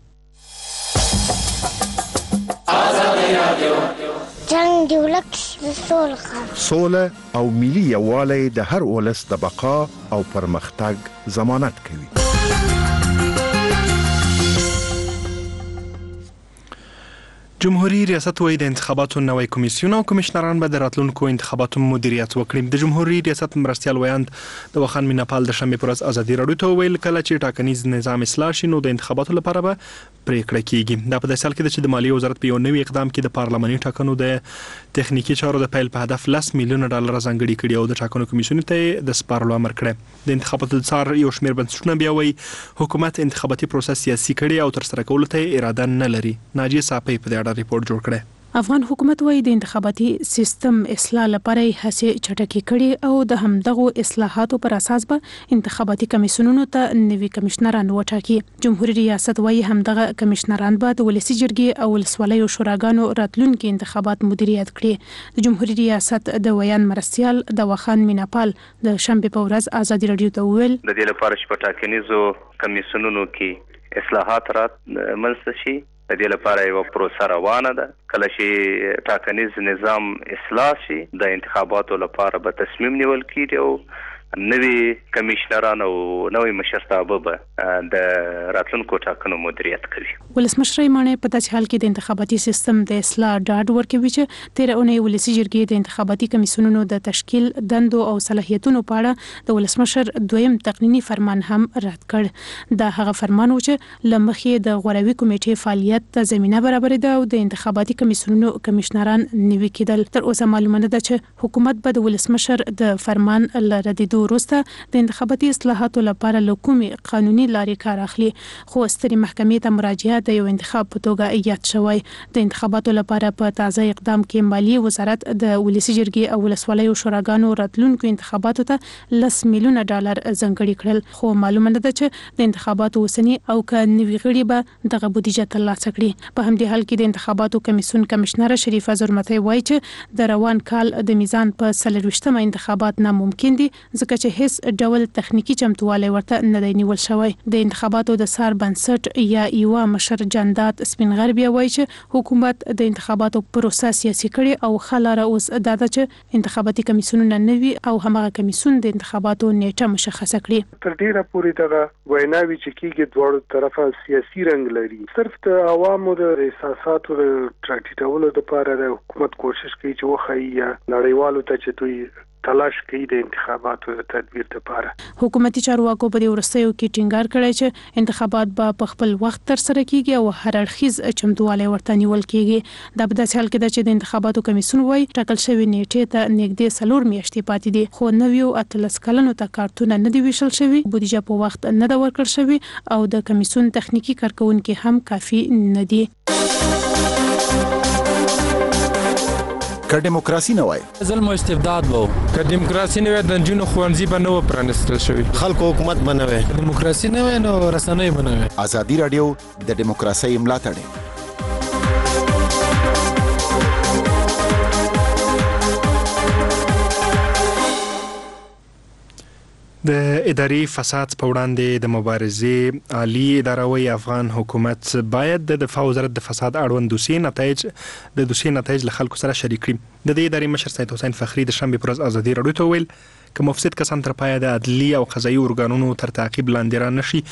جنگ دی ولک سول خو
سوله او ملي یووالی د هر ولس د بقا او پرمختګ ضمانت کوي.
جمهوریت ریاست وایي د انتخاباتو نوی کمیسیون او کمیشنران به د راتلونکو انتخاباتو مدیریت وکړي. د جمهوریت ریاست مرستیال ویاند د وخان میناپال د شنبې پر ورځ ازادي راډیو ته وویل کله چې ټاکنیز نظام اصلاح شي نو د انتخاباتو لپاره به پریکړه کیږي. دا په داسې حال کې ده چې د مالیې وزارت په یو نوي اقدام کې د پارلماني ټاکنو د تخنیکی چارو د پیل په هدف لس میلیونه ډالر ځانګړي کړي او د ټاکنو کمیسیون ته د سپارلو امر کړی. د انتخاباتو د څار یو شمېر بنسټونه بیا وایي حکومت انتخاباتي پروسس سیاسي کړي او تر سره کولو ته اراده نه لري. ناجیه صافی په دې اړه ریپورت جوړ کړی.
افغان حکومت وایي د انتخاباتي سیستم اصلاح لپاره هڅې چټکې کړي او د همدغو اصلاحاتو پر اساس به انتخاباتي کمیسیونونو ته نوي کمشنران وټاکي. جمهوریت ریاست وایي همدغه کمشنران به د ولسي جرګې او ولسوالیو شوراګانو راتلونکي انتخابات مدیریت کړي. د جمهوریت ریاست د ویان مرستیال د وخان میناپال د شنبې په ورځ ازادي راډیو ته وویل
د دې لپاره چې په ټاکنیزو کمیسیونونو کې اصلاحات رات منځته شي د دې لپاره یو پروسه روانه ده. کله چې ټاکنیز نظام اصلاح شي د انتخاباتو لپاره به تصمیم نیول کیږي او نوي کمیشنران او نوي مشرتابه به د راتلونکو ټاکنو مدیریت کوي.
ولسمشر مانه په داسې حال کې د انتخاباتي سیستم د اصلاح ډاډ ورکوي چې تیر اونۍ ولسي جرګې د انتخاباتي کمیسیونونو د تشکیل دندو او صلاحیتونو په اړه د ولسمشر دویم تقنینی فرمان هم رد کړ. دا هغه فرمان و چې لمخې د غوروي کمیټې فعالیت ته زمينه برابرېده او د انتخاباتي کمیسیونونو کمیشنران نوي کېدل. تر اوسه معلومه ده چې حکومت به د ولسمشر د فرمان لردیدو وروسته د انتخاباتي اصلاحاتو لپاره له کومې قانوني لارې کار اخلي. خو سترې محکمې ته مراجعه د یو انتخاب په توګه یاد شوی. د انتخاباتو لپاره په تازه اقدام کې مالیې وزارت د ولسي جرګې او ولسوالیو شوراګانو راتلونکو انتخاباتو ته لس میلیونه ډالر ځانګړي کړل. خو معلومه ده چې د انتخاباتو اوسنی او که نوي غړي به دغه بودیجه ترلاسه کړي. په همدې حال کې د انتخاباتو کمیسیون کمشنر شریفه زرمتی وایي چې د روان کال د میزان په څلرویشتمه انتخابات ناممکن دي ځکه چې هیڅ ډول تخنیکی چمتووالی ورته نه دی نیول شوی. د انتخاباتو د سار بنسټ یا ایوا مشر جندات سپینغر بیا وایي چې حکومت د انتخاباتو پروسه سیاسي کړي او خلاره اوس دا ده چې انتخاباتي کمیسیونونه نوي او همغه کمیسیون د انتخاباتو نیټه مشخصه کړي.
تر ډیره پورې دغه ویناوي چې کیږي دواړو طرفه سیاسي رنګ لري. صرف د عوامو د احساساتو د ټراټیټولو لپاره د حکومت کوشش کوي چې وخی نړیوالو ته چې دوی تلاش کوي د انتخاباتو د تدبیر لپاره.
حکومتي چارواکو په دې ورستیو کې ټینګار کړی چې انتخابات به په خپل وخت تر سره کیږي او هر اړخیز چمتووالی ورته نیول کیږي. دا په داسې حال کې ده چې د انتخاباتو کمیسیون وايي ټاکل شوی نیټې ته نږدې څلور میاشتې پاتې دي خو نویو اتلس کلنو ته کارتونه نه دی ویشل شوی، بودیجه په وخت نه دا ورکړل شوی او د کمیسیون تخنیکی کارکونکو هم کافي نه دي.
که دیموکراسي نه وای
ظلم او استبداد وو، که دیموکراسي نه وای د جنونو خوانزي به نه و پرانستل شوی،
خلکو حکومت بنوي،
دیموکراسي نه وای نو رسنۍ بنوي.
ازادي رادیو د دیموکراسي ملاتړ
د اداري فساد په وړاندې د مبارزې عالی اداره وی افغان حکومت باید د دفاع وزارت د فساد اړوند دوسیې نتایج د دوسیې نتایج له خلکو سره شریک کړي. د دې ادارې مشر سید حسین فخری د شنبې پر ورځ ازادي راډیو ته ویل که مفسد کسان تر پایه د عدلي او قضایي ارګانونو تر تعقیب لاندې را نشي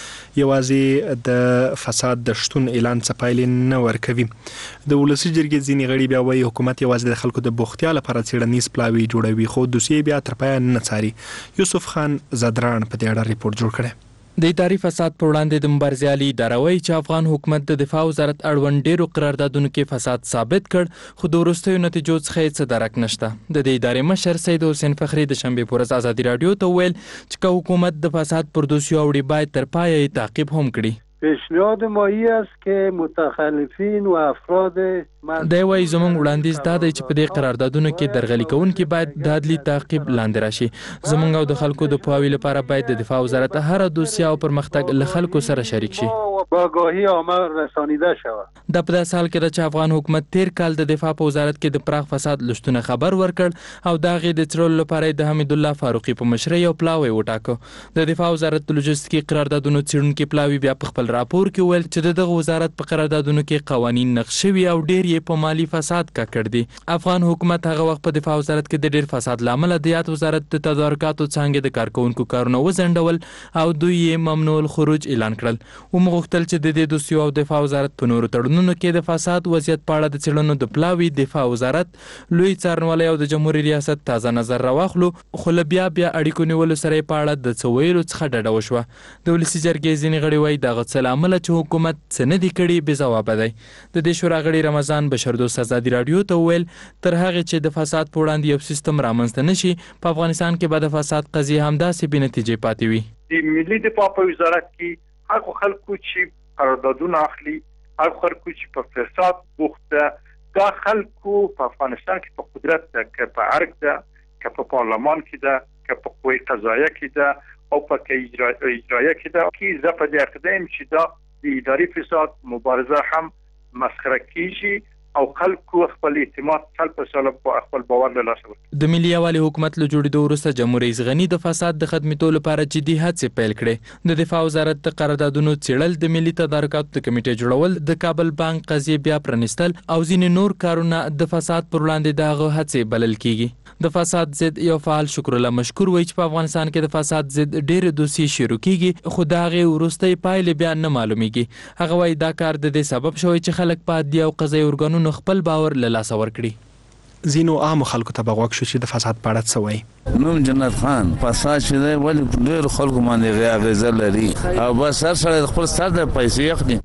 یوازې د فساد د شتون اعلان څه پایلې نه ورکوي. د ولسي جرګې ځینې غړي بیا وایي حکومت یوازې د خلکو د بوختیا لپاره څېړنیز پلاوي جوړوي خو دوسیې بیا تر پایه نه څاري. یوسف خان زدران په دې اړه ریپورت جوړ کړی.
د اداري فساد پر وړاندې د مبارزې عالی اداره وایي چې افغان حکومت د دفاع وزارت اړوند ډیرو قراردادونو کې فساد ثابت کړ خو د وروستیو نتیجو څخه یې څه درک نشته. د دې ادارې مشر سید حسین فخري د شنبې په ورځ ازادي راډیو ته وویل چې که حکومت د فساد پر دوسیو اوړي باید تر پایه یې تعقیب هم کړي.
پیشنهاد ما این است که متخلفین و افراد
دی وايي زموږ وړاندیز دا دی چې په دې قراردادونو کې درغلي کوونکي باید د عدلي تعقیب لاندې راشي. زموږ او د خلکو د پوهاوي لپاره باید د دفاع وزارت هر دوسیه او پرمختګ له خلکو سره شریک شي.
باگاهی عامه رسانیده شود.
د په داسې حال کې ده چې افغان حکومت تیر کال د دفاع په وزارت کې د پراخ فساد لشتونه خبر ورکړ او د هغې د څېړلو لپاره د حمید الله فاروقي په مشرۍ یو پلاوی وټاکه. د دفاع وزارت د لوجستیکي قراردادونو څېړونکي پلاوي بیا په خپل راپور کې ویل چې دغه وزارت په قراردادونو کې قوانین نقش شوي او ډیر یې په مالی فساد ککړ دي. افغان حکومت هغه وخت په دفاع وزارت کې د ډیر فساد لامل د یاد وزارت د تدارکاتو څنګه د کارکونکو کارونه وزندول او دوی یې ممنوع الخروج اعلان کړل. ومغوښتل چې د دې دوسیو او دفاع وزارت په نورو تړونونو کې د فساد وضعیت په اړه د څېړنو د پلاوي دفاع وزارت لوی څارنوالۍ او د جمهوریت ریاست تازه نظر راواخلو خو له بیا بیا اړیکو نیولو سره یې په اړه د څه ویلو څخه ډډه وشوه. د ولسي جرګې ځینې غړي وایي دغه څه له امله چې حکومت څه نه دي کړي بې ځوابه دی. د دې شورا غړي رمضان بشردوست ازادي راډیو ته وویل تر هغې چې د فساد په وړاندې یو سیستم رامنځته نشي په افغانستان کې به د فساد قضیې همداسې بې نتیجې پاتې وي.
د ملي دفاع په وزارت کې هغه خلکو چې قراردادونه اخلي هغه خلکو چې په فساد بوخته دا خلکو په افغانستان کې په قدرت ده که په ارګ ده که په پارلمان کې ده که په قوې قضاییه کې ده او په اجرایه کې ده کې زه په دې عقیده یم چې دا د اداري فساد مبارزه هم مسخره کیږي او خلکو خپل اعتماد سل په سل په خپل باور له لاسه ورکړي.
د ملي یووالي حکومت له جوړېدو وروسته جمهوریت رئیس غني د فساد د ختمېدو لپاره جدي هڅې پیل کړې. د دفاع وزارت د قراردادونو څېړل د ملي تدارکاتو د کمیټې جوړول د کابل بانک قضیې بیا پرانیستل او ځینې نور کارونه د فساد پر وړاندې د هغه هڅې بلل کیږي. د فساد ضد یو فعال شکر الله مشکور وایي چې په افغانستان کې د فساد ضد ډېرې دوسیې شروع کیږي خو د هغې وروستۍ پایلې بیا نه معلومیږي. هغه وایي دا کار د دې سبب شوی چې خلک په عدلي او قضایي ارګانونو خپل باور له لاسه ورکړي.
ځینو عامو خلکو ته به غوږ شو چې د فساد په اړه څه وایي.
نوم جنت خان فساد چې دی ولې ډېرو خلکو باندې اغېزه لري او بس هر سړی د خپل سر د پیسې اخلي.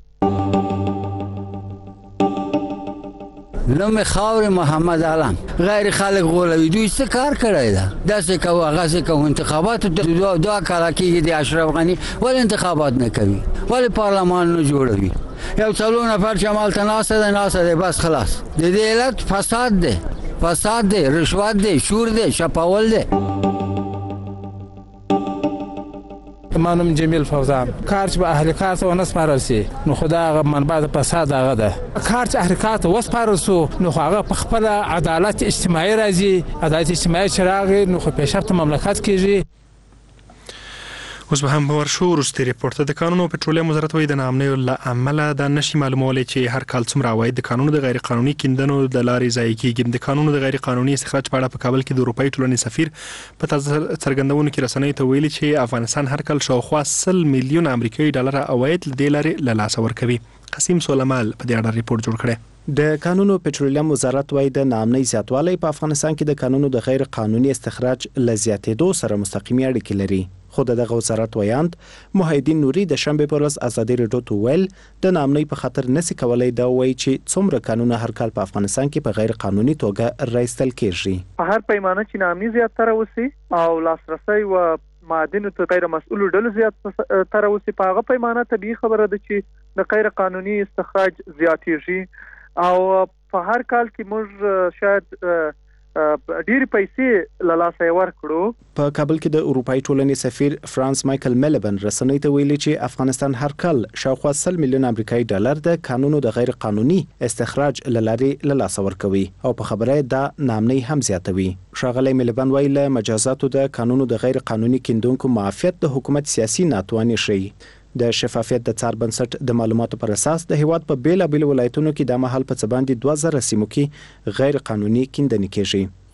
نوم خاور محمد علم غیر خلق غولوي دوی څه کار کړی ده داسې کوه هغسې کوه انتخاباتو ته دوه کاله کېږي د اشرف غني ولې انتخابات نه کوي ولې پارلمان نه جوړوي یو څلور نفر چې همالته ناسته ده ناسته ده بس خلاص د دې علت فساد دی فساد دی رشوت دی شور دی شپاول دی.
ما نوم جمیل فوزان کار چې به اهل کار ته ونه سپارل سي نو خو دا هغه منبع د فساد هغه ده. کار چې اهل کار ته وسپارل سو نو خو هغه په خپله عدالت اجتماعي راځي عدالت اجتماعي چې راغی نو خو پیشرفته مملکت کېږي.
اوس به هم باور شو وروستي ریپورت د کانونو او پټرولیم وزارت وایي د ناامنیو له امله دا نشي معلومولی چې هر کال څومره عواید د کانونو د غیر قانوني کیندنو د لارې ضایع کیږي. د کانونو د غیر قانوني استخراج په اړه په کابل کې د اروپایي ټولنې سفیر په تازه څرګندونو کې رسنیو ته ویلي چې افغانستان هر کال شاوخوا سل میلیون امریکایي ډالر عواید له دې لارې له لاسه ورکوي. قسیم سولمال په دې اړه ریپورت جوړ کړی.
د کانونو پټرولیم وزارت وايي د ناامنۍ زیاتوالی په افغانستان کې د کانونو د غیر قانوني استخراج له زیاتېدو سره مستقیمي اړیکې لري. خو دغه وزارت ویاند محیدین نوري د شنبې په ورځ ازادي راډیو ته ویل د ناامنۍ په خاطر نشي کولای دا وایي چې څومره کانونه هر کال په افغانستان کې په غیر قانوني توګه رایستل کیږي.
په هر پیمانه چې ناامني زیاتره وسی او لاسرسي و معادن ته غیر مسؤل ډلو زیات تر اوسه په هغه پیمانه طبيعي خبره ده چې د غیر قانوني استخراج زیاتېږي او په هر کال کې موږ شاید ډېر پیسې له لاسه ورکړو.
په کابل کې د اروپایي ټولنې سفیر فرانس مایکل میلبن رسنۍ ته ویلي چې افغانستان هر کال شاوخوا سل میلیون امریکایي ډالر د کانونو د غیر قانوني استخراج له لارې له لاسه ورکوي او په خبره دا ناامنۍ هم زیاتوي. ښاغلی میلبن وایي له مجازاتو د کانونو د غیر قانوني کیندونکو معافیت د حکومت سیاسي ناتواني ښیي. د شفافیت د څار بنسټ د معلوماتو پر اساس د هیواد په بیلابیلو ولایتونو کې د مهال په څه باندې دوه زره سیمو کې غیر قانوني کیندنې کیږي.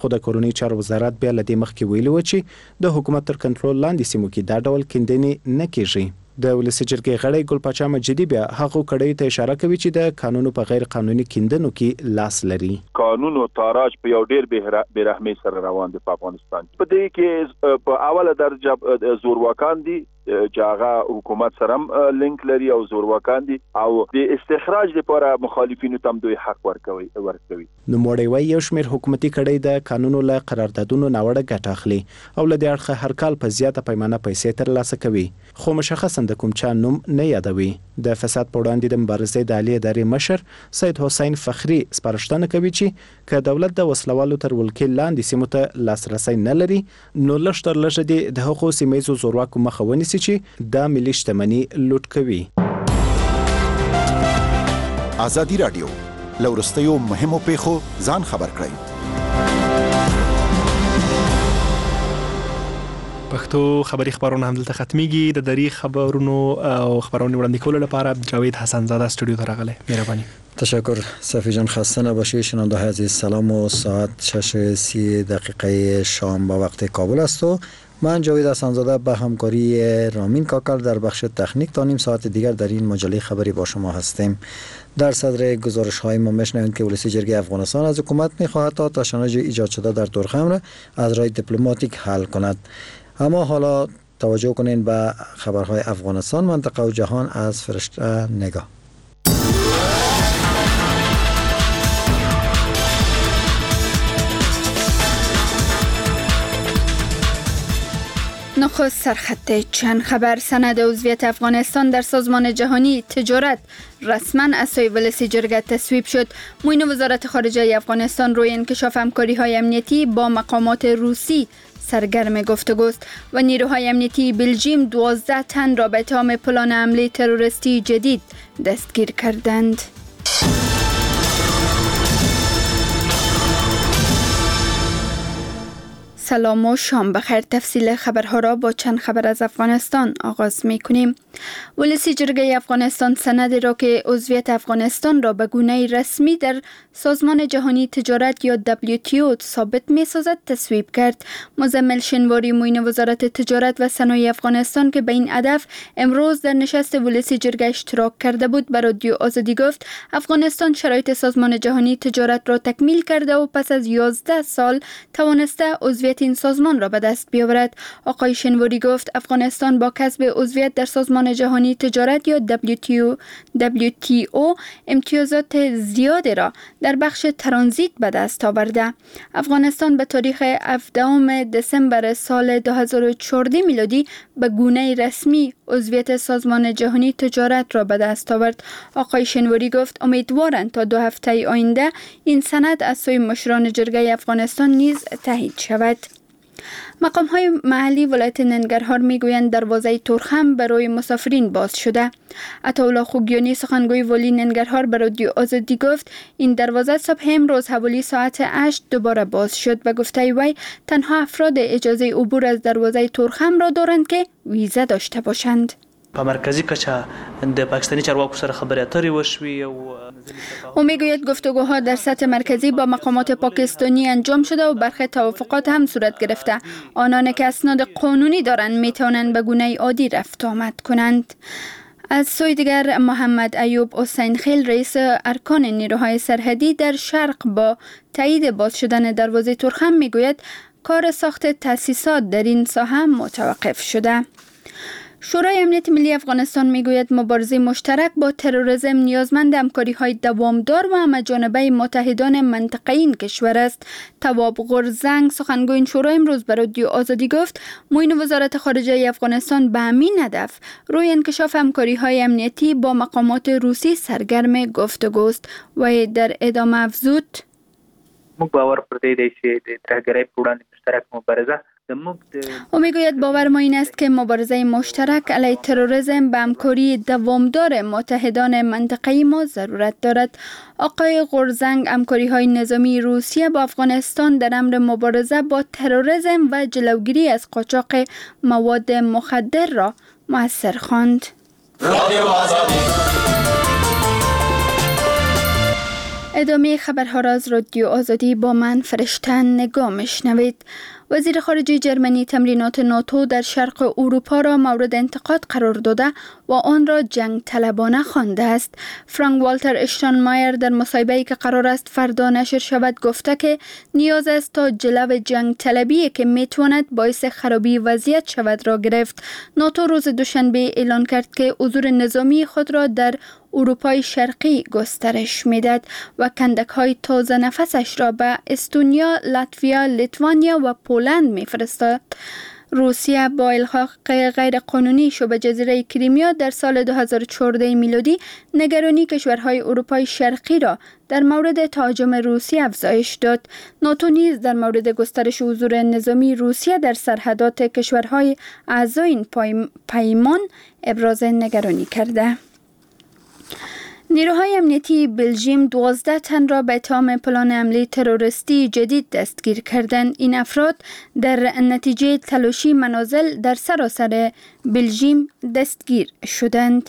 خو د کورونی چارو وزارت بیا له دې مخکې ویلي و چې د حکومت تر کنټرول لاندې سیمو کې دا ډول کیندنې نه کیږي. د ولسی جرګې غړی ګل پاچا مجدي بیا هغه کړي ته اشاره کوي چې د قانونو په غیر قانوني کیندنو کې لاس لري.
قانون او تاراج په یو ډیر به رحمي سره روان دي په افغانستان. په دې کې په اوله درجه زورواکان دي چې هغه حکومت سره لینک لري او زورواکان دي او د استخراج لپاره مخالفینو تم دوی حق ورکوي ورکوي.
نو موړی وای یو شمېر حکومتي کړي د قانونو له قراردادونو ناوړه ګټه اخلي او له دې اړخه هر کال په زیاته پیمانه پیسې ترلاسه کوي خو مشخصا د کوم چا نوم نه یادوي. د فساد په وړاندې د مبارزې د عالی ادارې مشر سید حسین فخری سپارښتنه کوي چې که دولت د وسلوالو تر ولکې لاندې سیمو ته لاسرسي نه لري نو لږ تر لږه دي د هغو سیمایي زورواکو مخه ونیسي چې دا ملي شتمني لوټ کوي.
ازادي رادیو لورستیو مهمو پیښو ځان خبر کړئ.
پښتو خبری خبرونه هم دلته ختميږي. د دری خبرونو او خبرونو وړاندې کولو لپاره جاوید حسن زاده استودیو ته راغلی. مهرباني.
تشکر صفی جان. خسته نباشید شنونده عزیز. سلام و ساعت شش و سی دقیقه شام با وقت کابل است و من جاوید حسن زاده به همکاری رامین کاکر در بخش تکنیک تا نیم ساعت دیگر در این مجله خبری با شما هستیم. در صدر گزارش های ما میشنوید که ولسی جرگه افغانستان از حکومت میخواهد تا تشنج ایجاد شده در تورخم را از راه دیپلماتیک حل کند. اما حالا توجه کنین به خبرهای افغانستان، منطقه و جهان از فرشته نگاه.
نخست سرخط چند خبر. سند عضویت افغانستان در سازمان جهانی تجارت رسما از سوی ولسی جرگه تصویب شد. معین وزارت خارجه افغانستان روی انکشاف همکاری‌های امنیتی با مقامات روسی سرگرم گفتگوست و نیروهای امنیتی بلژیم دوازده تن را به اتهام پلان حمله تروریستی جدید دستگیر کردند. سلام و شام بخیر. تفصیل خبرها را با چند خبر از افغانستان آغاز می کنیم. ولسی جرگه افغانستان سندی را که عضویت افغانستان را به گونه رسمی در سازمان جهانی تجارت یا دبلیو تی او ثابت می سازد تصویب کرد. مزمل شنواری معین وزارت تجارت و صنایع افغانستان که به این هدف امروز در نشست ولسی جرگه اشتراک کرده بود به رادیو آزادی گفت افغانستان شرایط سازمان جهانی تجارت را تکمیل کرده و پس از یازده سال توانسته عضویت این سازمان را به دست بیاورد. آقای شنواری گفت افغانستان با کسب عضویت در سازمان جهانی تجارت یا دبلیو تی او امتیازات زیادی را در بخش ترانزیت به دست آورده. افغانستان به تاریخ هفدهم دسامبر سال دو هزار و چهارده میلادی به گونه رسمی عضویت سازمان جهانی تجارت را به دست آورد. آقای شنواری گفت امیدوارند تا دو هفته آینده این سند از سوی مشران جرگه افغانستان نیز تایید شود. مقام های محلی ولایت ننگرهار میگویند دروازه تورخم برای مسافرین باز شده. عطاالله خوگیانی سخنگوی والی ننگرهار به رادیو آزادی گفت این دروازه صبح امروز حوالی ساعت هشت دوباره باز شد و گفته وی تنها افراد اجازه عبور از دروازه تورخم را دارند که ویزه داشته باشند.
په مرکزی کچه د پاکستانی چارواکو سره خبرې اترې وشوې او
او میگوید گفتگوها در سطح مرکزی با مقامات پاکستانی انجام شده و برخی توافقات هم صورت گرفته. آنان که اسناد قانونی دارند میتوانند به گونه عادی رفت آمد کنند. از سوی دیگر محمد ایوب حسین خیل رئیس ارکان نیروهای سرحدی در شرق با تایید باز شدن دروازه تورخم میگوید کار ساخت تأسیسات در این ساحه متوقف شده. شورای امنیت ملی افغانستان میگوید مبارزه مشترک با تروریسم نیازمند همکاری‌های دوامدار و همه‌جانبه متحدان منطقه‌ای این کشور است. تواب غرزنگ سخنگوی این شورا امروز به رادیو آزادی گفت معین وزارت خارجه افغانستان به همین هدف روی انکشاف همکاری‌های امنیتی با مقامات روسی سرگرم گفتگوست و در ادامه افزود
موږ باور پر دې دی چې د ترهګرۍ په وړاندې مشترک مبارزه
او میگوید باور ما این است که مبارزه مشترک علیه تروریسم به همکاری دوامدار متحدان منطقه‌ای ما ضرورت دارد. آقای غرزنگ همکاری های نظامی روسیه با افغانستان در امر مبارزه با تروریسم و جلوگیری از قاچاق مواد مخدر را مؤثر خواند. ادامه خبرها را از رادیو آزادی با من فرشته نگاه میشنوید. وزیر خارجه جرمنی تمرینات ناتو در شرق اروپا را مورد انتقاد قرار داده و آن را جنگ طلبانه خوانده است. فرانک والتر اشتاینمایر در مصاحبه‌ای که قرار است فردا نشر شود گفته که نیاز است تا جلو جنگ طلبی که میتواند باعث خرابی وضعیت شود را گرفت. ناتو روز دوشنبه اعلان کرد که حضور نظامی خود را در اروپای شرقی گسترش میداد و کندک‌های تازه نفسش را به استونیا، لاتویا، لیتوانیا و پولند میفرستاد. روسیه با الحاق غیر قانونی شبه جزیره کریمیا در سال دو هزار و چهارده میلادی نگرانی کشورهای اروپای شرقی را در مورد تهاجم روسیه افزایش داد. ناتو نیز در مورد گسترش حضور نظامی روسیه در سرحدات کشورهای اعضای این پیمان ابراز نگرانی کرده. نیروهای امنیتی بلژیم دوازده تن را به اتهام پلان حمله تروریستی جدید دستگیر کردند. این افراد در نتیجه تلاشی منازل در سراسر بلژیم دستگیر شدند.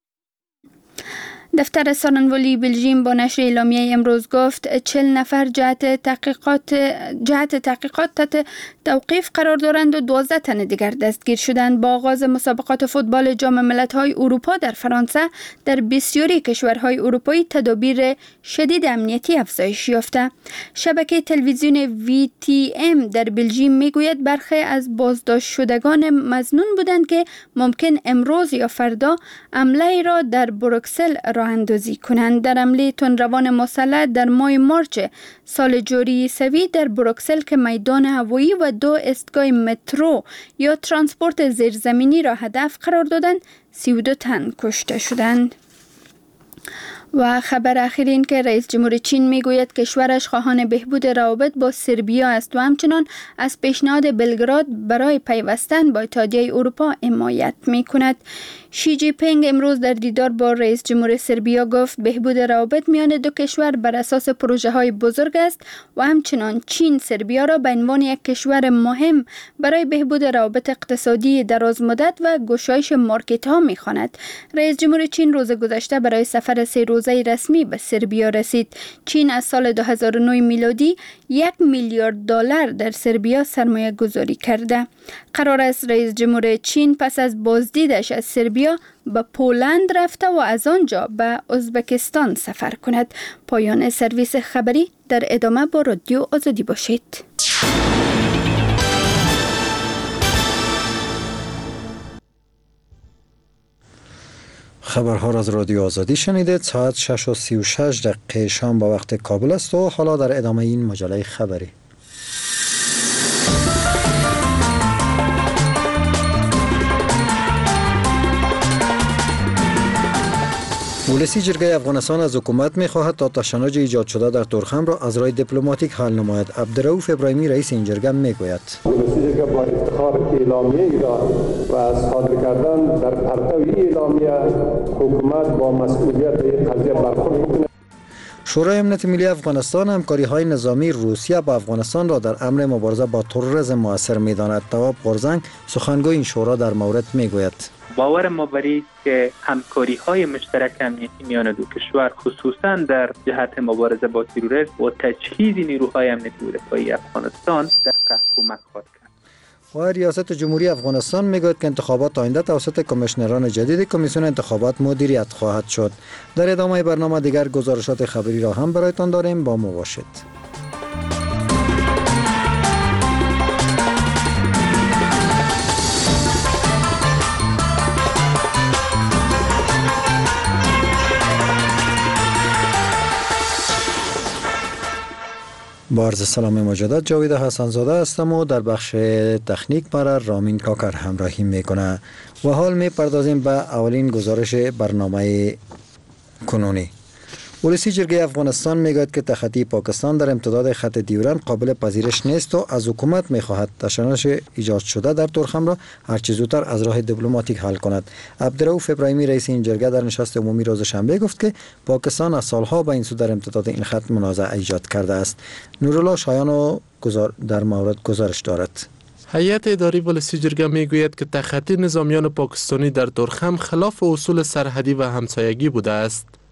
دفتر سخنگوی بلژیم با نشر اعلامیه امروز گفت چهل نفر جهت تحقیقات جهت تحقیقات تحت توقیف قرار دارند و دوازده تن دیگر دستگیر شدند. با آغاز مسابقات فوتبال جام ملت‌های اروپا در فرانسه در بسیاری کشورهای اروپایی تدابیر شدید امنیتی افزایش یافته. شبکه تلویزیون وی تی ام در بلژیم میگوید برخی از بازداشت شدگان مظنون بودند که ممکن امروز یا فردا حمله را در بروکسل راه اندازی کنند. در حمله تندروان مسلح در ماه مارچ سال جاری سوی در بروکسل که میدان هوایی و دو ایستگاه مترو یا ترانسپورت زیرزمینی را هدف قرار دادند، سی و دو تن کشته شدند. و خبر اخیر این که رئیس جمهور چین میگوید کشورش خواهان بهبود روابط با سربیا است و همچنان از پیشنهاد بلگراد برای پیوستن با اتحادیه اروپا حمایت میکند. شی جی پینگ امروز در دیدار با رئیس جمهور سربیا گفت بهبود روابط میان دو کشور بر اساس پروژه های بزرگ است و همچنان چین سربیا را به عنوان یک کشور مهم برای بهبود روابط اقتصادی درازمدت و گشایش مارکت ها میخواند. رئیس جمهور چین روز گذشته برای سفر سه روزه رسمی به سربیا رسید. چین از سال دو هزار و نه میلادی یک میلیارد دلار در سربیا سرمایه گذاری کرده. قرار است رئیس جمهور چین پس از بازدیدش از سربیا به پولند رفته و از آنجا به ازبکستان سفر کند. پایان سرویس خبری. در ادامه با رادیو آزادی باشید.
خبرها را از رادیو آزادی شنیدید. ساعت شش و سی و شش دقیقه شام با وقت کابل است و حالا در ادامه این مجله خبری. ولسی جرگه افغانستان از حکومت می‌خواهد تا تشنج ایجاد شده در تورخم را از راه دیپلماتیک حل نماید. عبدالرؤوف ابراهیمی رئیس این جرگه میگوید
ولسی جرگه با افتخار اعلامیه را و از صادر کردن در پرتو اعلامیه حکومت با مسئولیت به قضیه برخورد می‌کند.
شورای امنیت ملی افغانستان همکاری‌های نظامی روسیه با افغانستان را در امر مبارزه با تروریسم موثر می‌داند. تواب قرزنگ سخنگوی این شورا در مورد میگوید
باور ما بر این که همکاری‌های مشترک امنیتی میان دو کشور خصوصا در جهت مبارزه با تروریسم و تجهیز نیروهای امنیتی اروپایی افغانستان در کمک خواهد کرد.
و ریاست جمهوری افغانستان میگوید که انتخابات آینده توسط کمیشنران جدید کمیسیون انتخابات مدیریت خواهد شد. در ادامه برنامه دیگر گزارشات خبری را هم برایتان داریم، با ما باشید. با عرض سلام مجدد، جاوید حسنزاده هستم و در بخش تکنیک برای رامین کاکر همراهی میکنه و حال میپردازیم به اولین گزارش برنامه کنونی. ولسی جرگه افغانستان میگوید که تخطی پاکستان در امتداد خط دیورند قابل پذیرش نیست و از حکومت میخواهد تشنج ایجاد شده در تورخم را هرچه زودتر از راه دیپلماتیک حل کند. عبدالرؤوف ابراهیمی رئیس این جرگه در نشست عمومی روز شنبه گفت که پاکستان از سالها به این سو در امتداد این خط منازعه ایجاد کرده است. نورالله شایان در مورد گزارش دارد.
هیئت اداری ولسی جرگه میگوید که تخطی نظامیان پاکستانی در تورخم خلاف اصول سرحدی و همسایگی بوده است.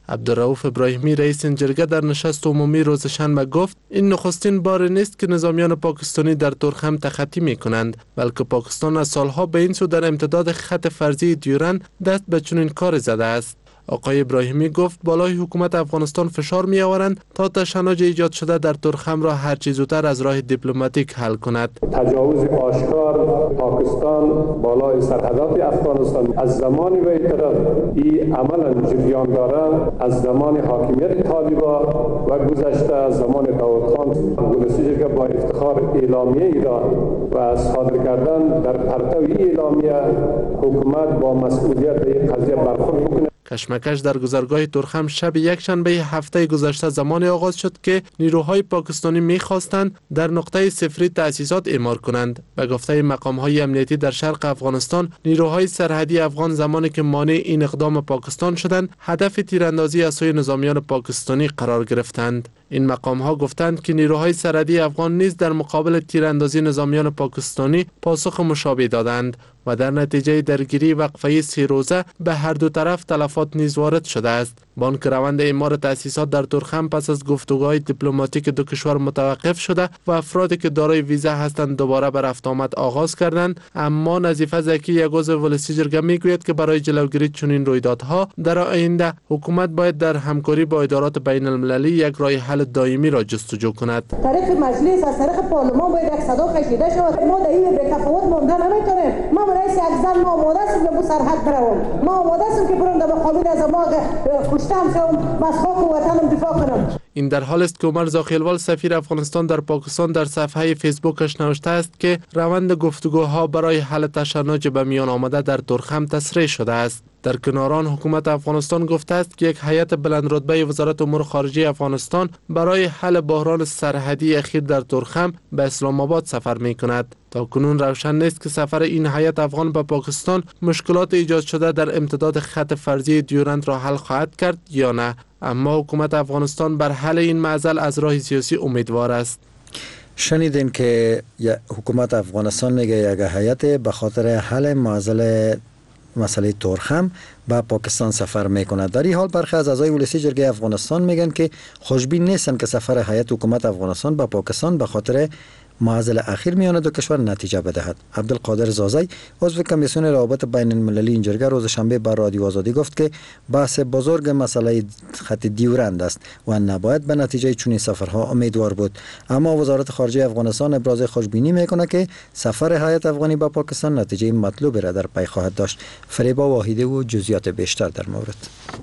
عبدالرؤوف ابراهیمی رئیس این جرگه در نشست عمومی روز شنبه گفت این نخستین بار نیست که نظامیان پاکستانی در ترخم تخطی می کنند، بلکه پاکستان از سالها به این سو در امتداد خط فرضی دیورند دست به چنین کار زده است. آقای ابراهیمی گفت بالای حکومت افغانستان فشار می آورند تا تشنج ایجاد شده در ترخم را هر چه زودتر از راه دیپلماتیک حل کند.
تجاوز آشکار پاکستان بالای سرحدات افغانستان از زمانی به این طرف این عملا جریان داره، از زمان حاکمیت طالبان و گذشته از زمان داود خان. ولسی جرگه با افتخار اعلامیه ای را و صادر کردن در پرتو اعلامیه حکومت با مسئولیت به این قضیه برخورد بکنه.
کشمکش در گذرگاه ترخم شب یک شنبه هفته گذشته زمان آغاز شد که نیروهای پاکستانی می‌خواستند در نقطه صفری تأسیسات اعمار کنند. به گفته مقام‌های امنیتی در شرق افغانستان، نیروهای سرحدی افغان زمانی که مانع این اقدام پاکستان شدند، هدف تیراندازی از سوی نظامیان پاکستانی قرار گرفتند. این مقام‌ها گفتند که نیروهای سرحدی افغان نیز در مقابل تیراندازی نظامیان پاکستانی پاسخ مشابه دادند و در نتیجه درگیری وقفه سه روزه به هر دو طرف تلفات نیز وارد شده است. بانک روند اعمار تأسیسات در ترخم پس از گفتگوهای دیپلماتیک دو کشور متوقف شده و افرادی که دارای ویزا هستند دوباره به رفت آمد آغاز کردند، اما نظیفه زکی یک عضو ولسی جرگه میگوید که برای جلوگیری چنین رویدادها در آینده حکومت باید در همکاری با ادارات بین المللی یک راه حل دائمی را جستجو کند.
طریق مجلس از طریق پارلمان باید یک صدا کشیده شود. ما در این بی‌تفاوت مانده نمیتونیم. ما رئیس یک زن ما آماده هستیم که سرحد بروم. ما آماده هستیم که برم در مقابل از ما کشتم شوم، از خاک وطنم دفاع کنم.
این در حال است که عمر زاخیلوال سفیر افغانستان در پاکستان در صفحه فیسبوکش نوشته است که روند گفتگوها برای حل تشنج به میان آمده در ترخم تسریع شده است. در کنار آن حکومت افغانستان گفته است که یک هیئت بلند رتبه وزارت امور خارجه افغانستان برای حل بحران سرحدی اخیر در ترخم به اسلام آباد سفر می کند. تا کنون روشن نیست که سفر این هیئت افغان به پاکستان مشکلات ایجاد شده در امتداد خط فرضی دیورند را حل خواهد کرد یا نه، اما حکومت افغانستان بر حل این معضل از راه سیاسی امیدوار است.
شنیدین که حکومت افغانستان میگه یک هیئت به خاطر حل معضل مسئله ترخم به پاکستان سفر میکنه. در این حال برخی از اعضای ولسی جرگه افغانستان میگن که خوشبین نیستن که سفر هیئت حکومت افغانستان به پاکستان به خاطر معضل اخیر میان دو کشور نتیجه بدهد. عبدالقادر زازی عضو کمیسیون روابط بین المللی این جرگه روز شنبه بر رادیو آزادی گفت که بحث بزرگ مسئله خط دیورند است و نباید به نتیجه چنین سفرها امیدوار بود، اما وزارت خارجه افغانستان ابراز خوشبینی میکنه که سفر هیئت افغانی به پاکستان نتیجه مطلوب را در پی خواهد داشت. فریبا واحدی و جزئیات بیشتر در مورد.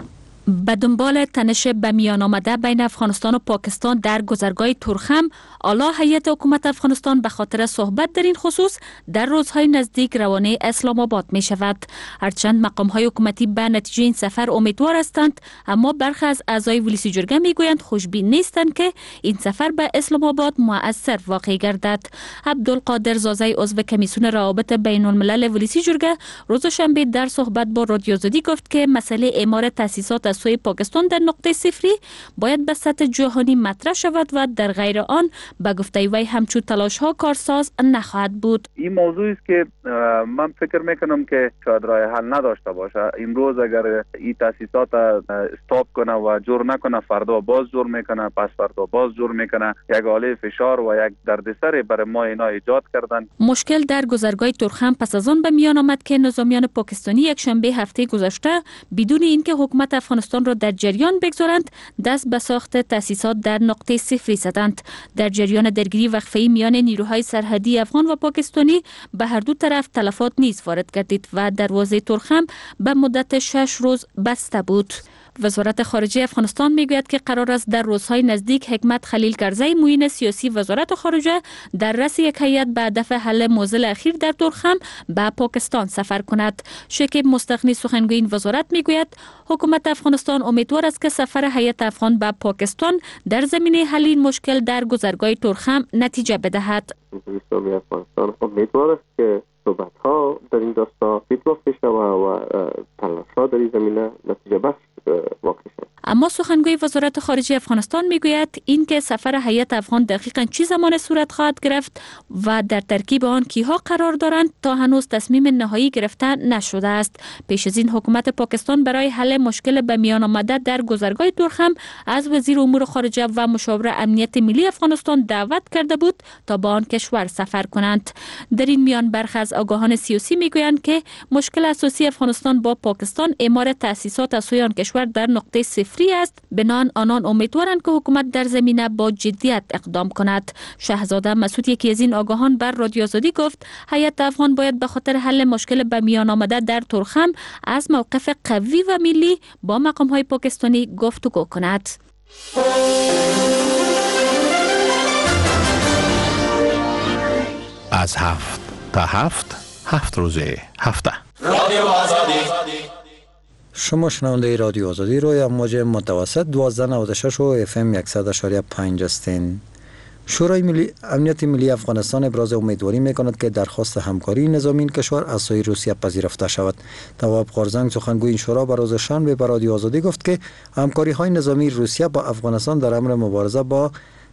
به دنبال تنش به میان آمده بین افغانستان و پاکستان در گذرگاه ترخم، اعلی هیئت حکومت افغانستان به خاطر صحبت در این خصوص در روزهای نزدیک روانه اسلام آباد می شود. هرچند مقام های حکومتی به نتیجه این سفر امیدوار هستند، اما برخی از اعضای ولسی جرگه می گویند خوشبین نیستند که این سفر به اسلام آباد مؤثر واقع گردد. عبدالقادر زازی عضو کمیسیون روابط بین الملل ولسی جرگه روز شنبه در صحبت با رادیو آزادی گفت که مسئله اعمار تأسیسات از سوی پاکستان در نقطه صفری باید به سطح جهانی مطرح شود و در غیر آن به گفته وی همچون تلاش ها کارساز نخواهد بود.
این موضوعی است که من فکر میکنم که شاید راه حل نداشته باشه. امروز اگر این تاسیسات استاپ کنه و جور نکنه، فردا باز جور میکنه، پس فردا باز جور میکنه، یک حاله فشار و یک دردسر برای ما اینا ایجاد کردن.
مشکل در گذرگاه ترخم پس از آن به میان آمد که نظامیان پاکستانی یک شنبه هفته گذشته بدون اینکه حکومت افغانستان را در جریان بگذارند دست به ساخت تاسیسات در نقطه صفری زدند. در جریان درگیری وقفه‌ای میان نیروهای سرحدی افغان و پاکستانی به هر دو طرف تلفات نیز وارد گردید و دروازه ترخم به مدت شش روز بسته بود. وزارت خارجه افغانستان میگوید که قرار است در روزهای نزدیک حکمت خلیل کرزی معین سیاسی وزارت خارجه در رأس یک هیئت به هدف حل معضل اخیر در ترخم به پاکستان سفر کند. شکیب مستغنی سخنگوی این وزارت میگوید حکومت افغانستان امیدوار است که سفر هیئت افغان به پاکستان در زمینه حل این مشکل در گذرگاه ترخم نتیجه بدهد.
اسلامی افغانستان امیدوار است که صحبت‌ها در این داستا پیشرفت بشه و تلاش‌ها در این زمینه نتیجه بخش واقع شد.
اما سخنگوی وزارت خارجه افغانستان میگوید اینکه سفر هیئت افغان دقیقاً چه زمان صورت خواهد گرفت و در ترکیب آن کیها قرار دارند تا هنوز تصمیم نهایی گرفته نشده است. پیش از این حکومت پاکستان برای حل مشکل به میان آمده در گذرگاه تورخم از وزیر امور خارجه و مشاور امنیت ملی افغانستان دعوت کرده بود تا به آن کشور سفر کنند. در این میان برخی از آگاهان سیاسی میگویند که مشکل اساسی افغانستان با پاکستان اعمار تأسیسات از سوی آن کشور در نقطه صفری است. بنان آنان امیدوارند که حکومت در زمینه با جدیت اقدام کند. شهزاده مسعود یکی از این آگاهان بر رادیو آزادی گفت هیئت افغان باید به خاطر حل مشکل به میان آمده در تورخم از موقف قوی و ملی با مقام‌های پاکستانی گفتگو کند.
از هفت تا هفت هفت روزه هفته
رادیو آزادی. شما شنونده رادیو آزادی روی امواج متوسط دوازده نود و شش و اف ام صد و شش و پنج هستین. شورای ملی امنیت ملی افغانستان ابراز امیدواری میکند که درخواست همکاری نظامی این کشور از سوی روسیه پذیرفته شود. تواب قارزنگ سخنگوی این شورا بر روز شنبه به رادیو آزادی گفت که همکاری های نظامی روسیه با افغانستان در امر مبارزه با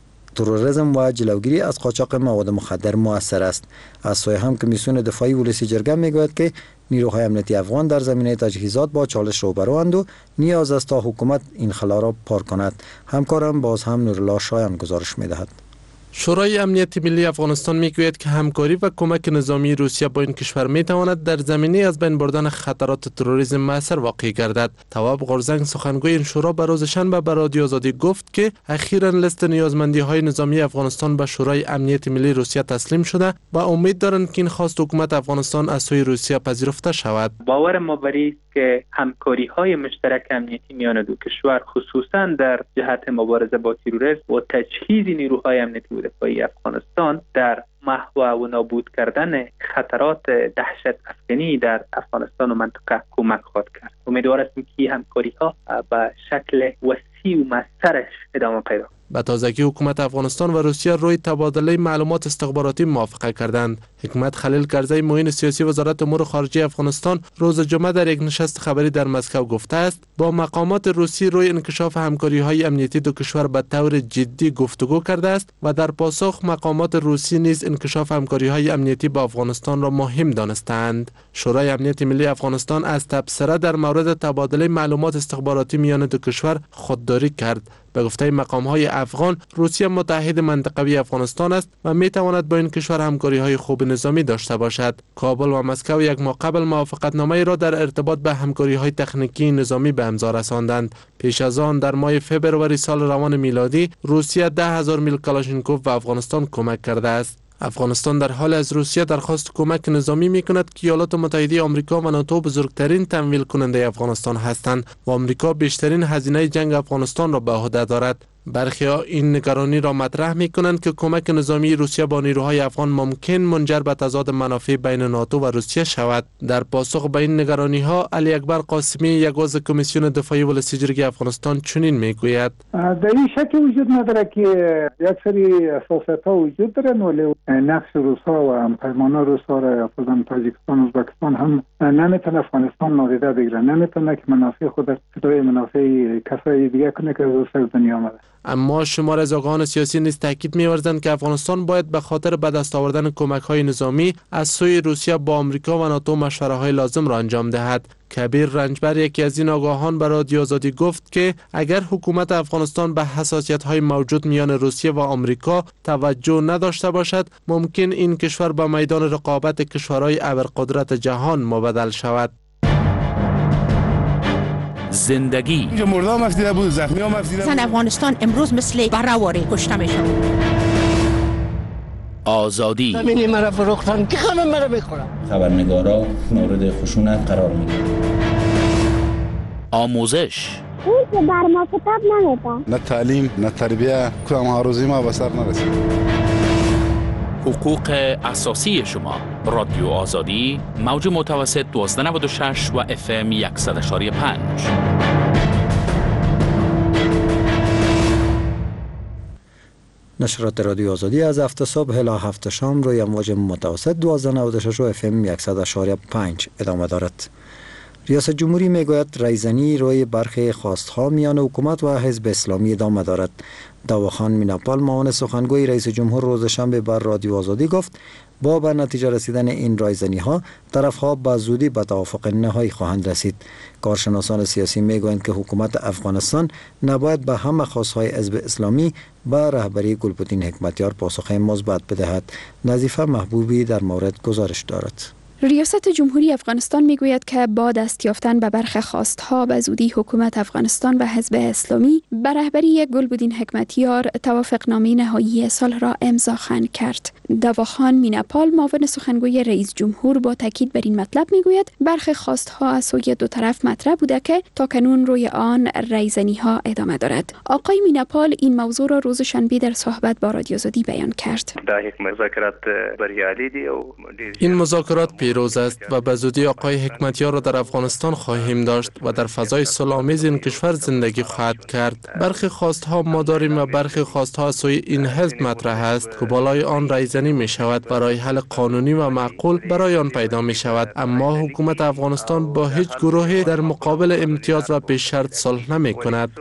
تروریسم و جلوگیری از قاچاق مواد مخدر مؤثر است. از سوی هم کمیسیون دفاعی ولسی جرگه میگوید که نیروهای امنیتی افغان در زمینه تجهیزات با چالش روبروند و نیاز است تا حکومت این خلا را پر کند. همکارم باز هم نورالله شایان گزارش میدهد.
شورای امنیت ملی افغانستان میگوید که همکاری و کمک نظامی روسیه با این کشور میتواند در زمینه از بین بردن خطرات تروریسم مؤثر واقع گردد. تواب قارزنگ سخنگوی این شورا به روز شنبه به رادیو آزادی گفت که اخیراً لیست نیازمندی های نظامی افغانستان به شورای امنیت ملی روسیه تسلیم شده و امید دارند که این خواست حکومت افغانستان از سوی روسیه پذیرفته شود.
باور ما بر این که همکاری های مشترک امنیتی میان دو کشور خصوصا در جهت مبارزه با تروریسم و تجهیز نیروهای امنیتی و دفاعی افغانستان در محو و نابود کردن خطرات دهشت افکنی در افغانستان و منطقه کمک خواهد کرد. امیدوار هستیم که همکاری ها به شکل وسیع و مؤثرش ادامه پیدا کند.
به تازگی حکومت افغانستان و روسیه روی تبادله معلومات استخباراتی موافقه کردند. حکمت خلیل کرزی معین سیاسی وزارت امور خارجه افغانستان روز جمعه در یک نشست خبری در مسکو گفته است با مقامات روسی روی انکشاف همکاری‌های امنیتی دو کشور به طور جدی گفتگو کرده است و در پاسخ مقامات روسی نیز انکشاف همکاری‌های امنیتی با افغانستان را مهم دانستند. شورای امنیت ملی افغانستان از تبصره در مورد تبادله معلومات استخباراتی میان دو کشور خودداری کرد. به گفته مقام‌های افغان، روسیه متحد منطقوی افغانستان است و می‌تواند با این کشور همکاری‌های خوب نظامی داشته باشد. کابل و مسکو یک ماه قبل موافقتنامه را در ارتباط به همکاری‌های تکنیکی نظامی به امضا رساندند. پیش از آن در ماه فوریه سال روان میلادی، روسیه ده هزار میل کلاشینکوف به افغانستان کمک کرده است. افغانستان در حال از روسیه درخواست کمک نظامی می کند که ایالات متحده آمریکا و ناتو بزرگترین تمویل کننده افغانستان هستند و آمریکا بیشترین هزینه جنگ افغانستان را به عهده دارد. برخی ها این نگرانی را مطرح می کنند که کمک نظامی روسیه با نیروهای افغان ممکن منجر به تضاد منافع بین ناتو و روسیه شود. در پاسخ به این نگرانی ها، علی اکبر قاسمی یک عضو کمیسیون دفاعی ولسی جرگه افغانستان چنین می گوید:
در این شک وجود نداره که یک سری اساسات ها وجود دارن، ولی نقش روسا و همپیمانان روسا را خصوصا تاجیکستان و ازبکستان هم نمیتونه افغانستان نادیده بگیره، نمیتونه که منافع خود در منافع کسای دیگه کنه که روسا دنیا آمده.
اما شمار از آگاهان سیاسی نیز تاکید می‌ورزند که افغانستان باید به خاطر به دست آوردن کمک‌های نظامی از سوی روسیه با آمریکا و ناتو مشوره‌های لازم را انجام دهد. کبیر رنجبر یکی از این آگاهان به رادیو آزادی گفت که اگر حکومت افغانستان به حساسیت‌های موجود میان روسیه و آمریکا توجه نداشته باشد، ممکن این کشور به میدان رقابت کشورهای ابرقدرت جهان مبدل شود.
زندگی
اینجا مرده هم افزیده بود، زخمی هم افزیده بود.
زن افغانستان امروز مثل برهواری کشته میشن.
آزادی
زمینی مرا فروختن که همه مرا بخورن.
خبرنگارا مورد خشونت قرار میگیرن.
آموزش
اون که بر ما کتاب نمیدن.
نه تعلیم نه تربیه، کدام آرزوی ما به سر نرسید.
حقوق اساسی شما. رادیو آزادی موج متوسط دوازده نود و شش و اف ام صد و شش و پنج.
نشرات رادیو آزادی از هفت صبح الی هفت شام روی امواج متوسط دوازده نود و شش و اف ام صد و شش و پنج ادامه دارد. ریاست جمهوری میگوید رایزنی روی برخی خواستها میان حکومت و حزب اسلامی ادامه دارد. داوخان میناپال معاون سخنگوی رئیس جمهور روز شنبه بر رادیو آزادی گفت با به نتیجه رسیدن این رایزنی ها طرف ها به زودی به توافق نهایی خواهند رسید. کارشناسان سیاسی میگویند که حکومت افغانستان نباید به همه خواستهای حزب اسلامی به رهبری گلبدین حکمتیار پاسخ مثبت بدهد. نظیفه محبوبی در مورد گزارش دارد.
ریاست جمهوری افغانستان میگوید که با دست یافتن به برخی خواستها به زودی حکومت افغانستان و حزب اسلامی به رهبری گلبدین حکمتیار توافقنامه نهایی صلح را امضا خواهند کرد. داوخان میناپال معاون سخنگوی رئیس جمهور با تاکید بر این مطلب میگوید برخی خواستها از سوی دو طرف مطرح بوده که تاکنون روی آن رایزنی ها ادامه دارد. آقای میناپال این موضوع را روز شنبه در صحبت با رادیو آزادی بیان کرد.
این مذاکرات پیروز است و به زودی آقای حکمتیار را در افغانستان خواهیم داشت و در فضای صلح‌آمیز این کشور زندگی خواهد کرد. برخی خواستها ما داریم و برخی خواستها از سوی این حزب مطرح است که بالای آن رایزنی می شود. برای حل قانونی و معقول برای آن پیدا می شود، اما حکومت افغانستان با هیچ گروهی در مقابل امتیاز و پیش شرط صلح نمی کند.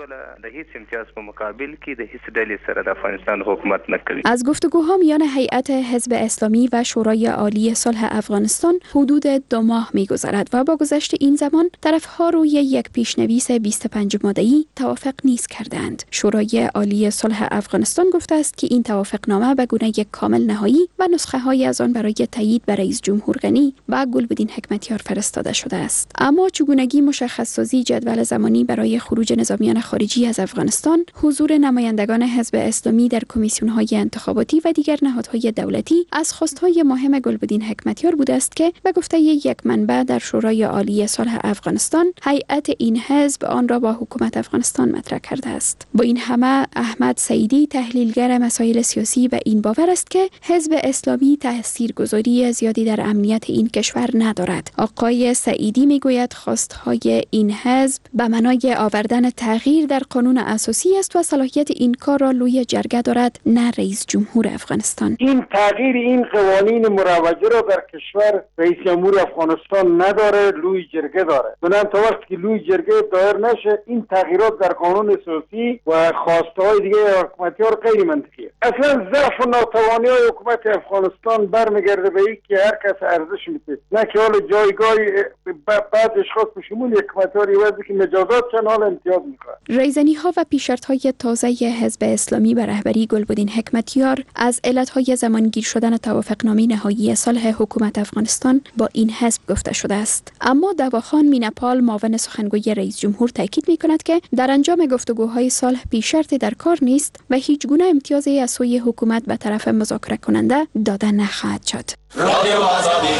از گفتگوها میان هیئت حزب اسلامی و شورای عالی صلح افغانستان حدود دو ماه می‌گذرد و با گذشت این زمان طرف‌ها روی یک پیشنویس بیست و پنج ماده‌ای توافق نیز کردند. شورای عالی صلح افغانستان گفته است که این توافقنامه به گونه یک کامل نهایی و نسخه‌های از آن برای تایید به رئیس جمهور غنی و گلبدین حکمتیار فرستاده شده است. اما چگونگی مشخص سازی جدول زمانی برای خروج نظامیان خارجی از افغانستان، حضور نمایندگان حزب اسلامی در کمیسیون‌های انتخاباتی و دیگر نهادهای دولتی از خواست‌های مهم گلبدین حکمتیار بوده است که به گفته یک منبع در شورای عالی صلح افغانستان هیئت این حزب آن را با حکومت افغانستان مطرح کرده است. با این همه احمد سعیدی تحلیلگر مسائل سیاسی به این باور است که حزب اسلامی تاثیرگذاری زیادی در امنیت این کشور ندارد. آقای سعیدی میگوید خواست‌های این حزب به معنای آوردن تغییر در قانون اساسی است و صلاحیت این کار را لوی جرگه دارد، نه رئیس جمهور افغانستان.
این تغییر این قوانین مروجه را در کشور رئیس جمهور افغانستان نداره، لوی جرگه داره. بنابراین تا وقتی که لوی جرگه دایر نشه این تغییرات در قانون اساسی و خواستهای دیگه حکومتیار غیر منطقیه. اصلا ضعف و ناتوانی های حکومت افغانستان برمیگرده به اینکه هر کس ارزش میده، نه که حال جایگاهی بعد اشخاص به شمول حکومتیاری وضعی که مجازات چند حال امتیاز میکنه.
رایزنی ها و پیشرفت‌های تازه حزب اسلامی به رهبری گلبدین حکمتیار از علت‌های زمانگیر شدن توافقنامه نهایی صلح حکومت افغانستان با این حزب گفته شده است. اما داوخان میناپال معاون سخنگوی رئیس جمهور تاکید می‌کند که در انجام گفتگوهای صلح پیشرطی در کار نیست و هیچ گونه امتیازی از سوی حکومت به طرف مذاکره کننده داده نخواهد شد.
رادیو آزادی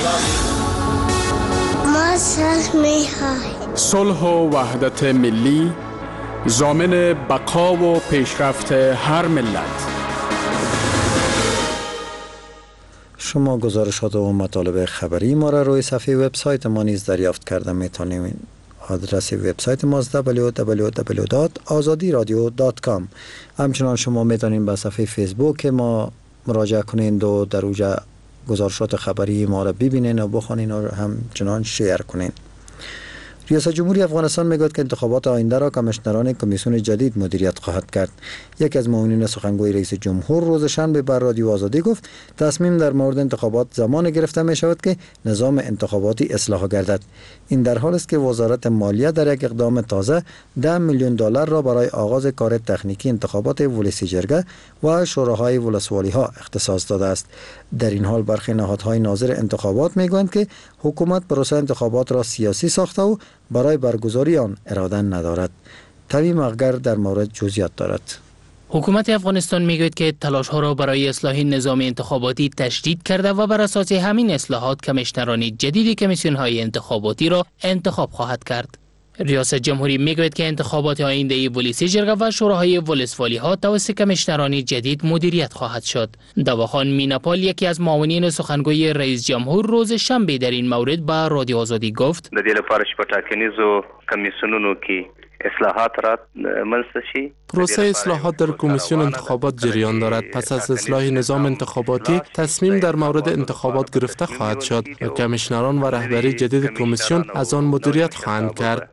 ما صلح می‌خواهیم.
صلح و وحدت ملی ضامن بقا و پیشرفت هر ملت.
شما گزارشات و مطالب خبری ما را روی صفحه وبسایت ما نیز دریافت کرده میتونید. آدرس وبسایت ما است دبلیو دبلیو دبلیو دات آزادی رادیو دات کام. همچنان شما میتونید به صفحه فیسبوک ما مراجعه کنید و در اونجا گزارشات خبری ما را ببینید و بخوانید و همچنان شیر کنید. ریاست جمهوری افغانستان میگوید که انتخابات آینده را کمیشنران کمیسیون جدید مدیریت خواهد کرد. یکی از معاونین سخنگوی رئیس جمهور روز شنبه بر رادیو آزادی گفت تصمیم در مورد انتخابات زمان گرفته می شود که نظام انتخاباتی اصلاح گردد. این در حالی است که وزارت مالیه در یک اقدام تازه ده میلیون دلار را برای آغاز کار تکنیکی انتخابات ولسی جرگه و شوراهای ولسوالی ها اختصاص داده است. در این حال برخی نهادهای ناظر انتخابات میگویند که حکومت پروسه انتخابات را سیاسی ساخته و برای برگزاری آن اراده ندارد. تمیم اغگر در مورد جزئیات دارد.
حکومت افغانستان میگوید که تلاش ها را برای اصلاح نظام انتخاباتی تشدید کرده و بر اساس همین اصلاحات کمیشنران جدید کمیسیون های انتخاباتی را انتخاب خواهد کرد. ریاست جمهوری میگوید که انتخابات آینده ولسی جرگه و شوراهای ولسوالی ها توسط کمیشنران جدید مدیریت خواهد شد. داوخان میناپال یکی از معاونین سخنگوی رئیس جمهور روز شنبه در این مورد با رادیو آزادی گفت:
د دې لپاره چې په ټاکنیزو کمیسیونونو کې
اصلاحات را منسشی.
پروسه اصلاحات در کمیسیون انتخابات جریان دارد. پس از اصلاح نظام انتخاباتی تصمیم در مورد انتخابات گرفته خواهد شد و کمیشنران و رهبری جدید کمیسیون از آن مدیریت خواهند کرد.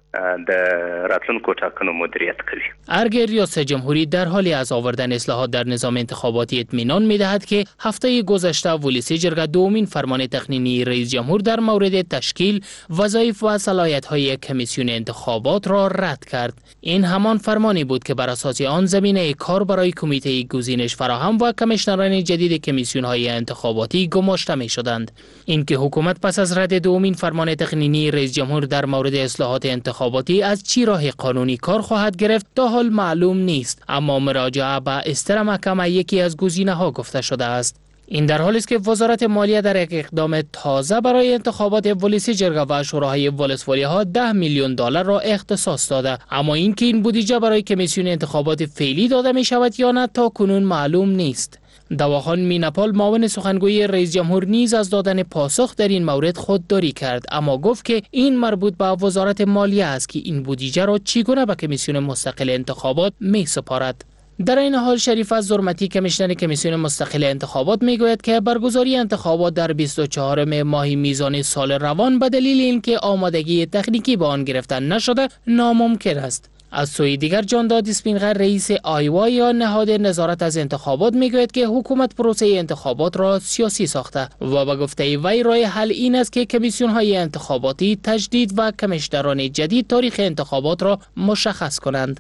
ارگ ریاست جمهوری در حالی از آوردن اصلاحات در نظام انتخاباتی اطمینان می‌دهد که هفته گذشته ولسی جرگه دومین فرمان تقنینی رئیس جمهور در مورد تشکیل وظایف و صلاحیت‌های کمیسیون انتخابات را رد کرد. این همان فرمانی بود که بر اساس آن زمینه کار برای کمیته گزینش فراهم و کمیشنران جدید کمیسیون‌های انتخاباتی گماشته می‌شدند. اینکه حکومت پس از رد دومین فرمان تقنینی رئیس جمهور در مورد اصلاحات انتخاباتی از چی راه قانونی کار خواهد گرفت تا حال معلوم نیست، اما مراجعه به استر محکمه یکی از گزینه‌ها گفته شده است. این در حالی است که وزارت مالیه در یک اقدام تازه برای انتخابات ولسی جرگه و شوراهای ولسوالی‌ها ده میلیون دلار را اختصاص داده، اما اینکه این بودجه برای کمیسیون انتخابات فعلی داده می شود یا نه تا کنون معلوم نیست. دواخان میناپال معاون سخنگوی رئیس جمهور نیز از دادن پاسخ در این مورد خودداری کرد، اما گفت که این مربوط به وزارت مالیه است که این بودجه را چگونه به کمیسیون مستقل انتخابات می سپارد. در این حال شریف زرمتی کمیشنر کمیسیون مستقل انتخابات میگوید که برگزاری انتخابات در بیست و چهارم ماه میزان سال روان به دلیل اینکه آمادگی تکنیکی به آن گرفته نشده ناممکن است. از سوی دیگر جان داد اسپینغر رئیس آیوا یا نهاد نظارت از انتخابات میگوید که حکومت پروسه انتخابات را سیاسی ساخته و به گفته وی راه حل این است که کمیسیون های انتخاباتی تجدید و کمیشنران جدید تاریخ انتخابات را مشخص کنند.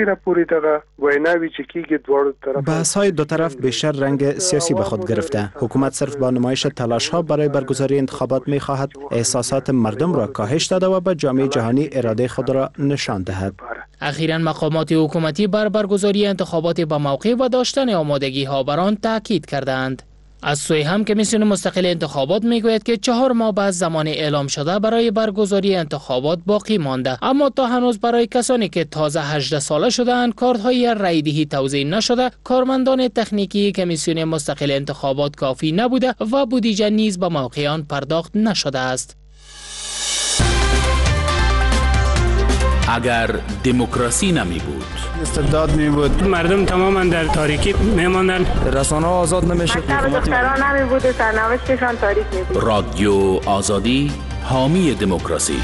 بحث های دو طرف بیشتر رنگ سیاسی به خود گرفته. حکومت صرف با نمایش تلاش ها برای برگزاری انتخابات میخواهد احساسات مردم را کاهش داده و به جامعه جهانی اراده خود را نشان دهد.
اخیراً مقامات حکومتی بر برگزاری انتخابات با موقع و داشتن آمادگی ها بر آن تاکید کردند. از سوی هم کمیسیون مستقل انتخابات میگوید که چهار ماه بعد زمان اعلام شده برای برگزاری انتخابات باقی مانده، اما تا هنوز برای کسانی که تازه هجده ساله شده‌اند کارت‌های رایدهی توزیع نشده، کارمندان تکنیکی کمیسیون مستقل انتخابات کافی نبوده و بودجه نیز به موقع آن پرداخت نشده است.
اگر دموکراسی نمی بود،
استبداد می بود،
مردم تماما در تاریکی می ماندن،
رسانه ها آزاد نمی شد،
دختران نمی بود، سرنوشتشان تاریک می بود.
رادیو آزادی حامی دموکراسی.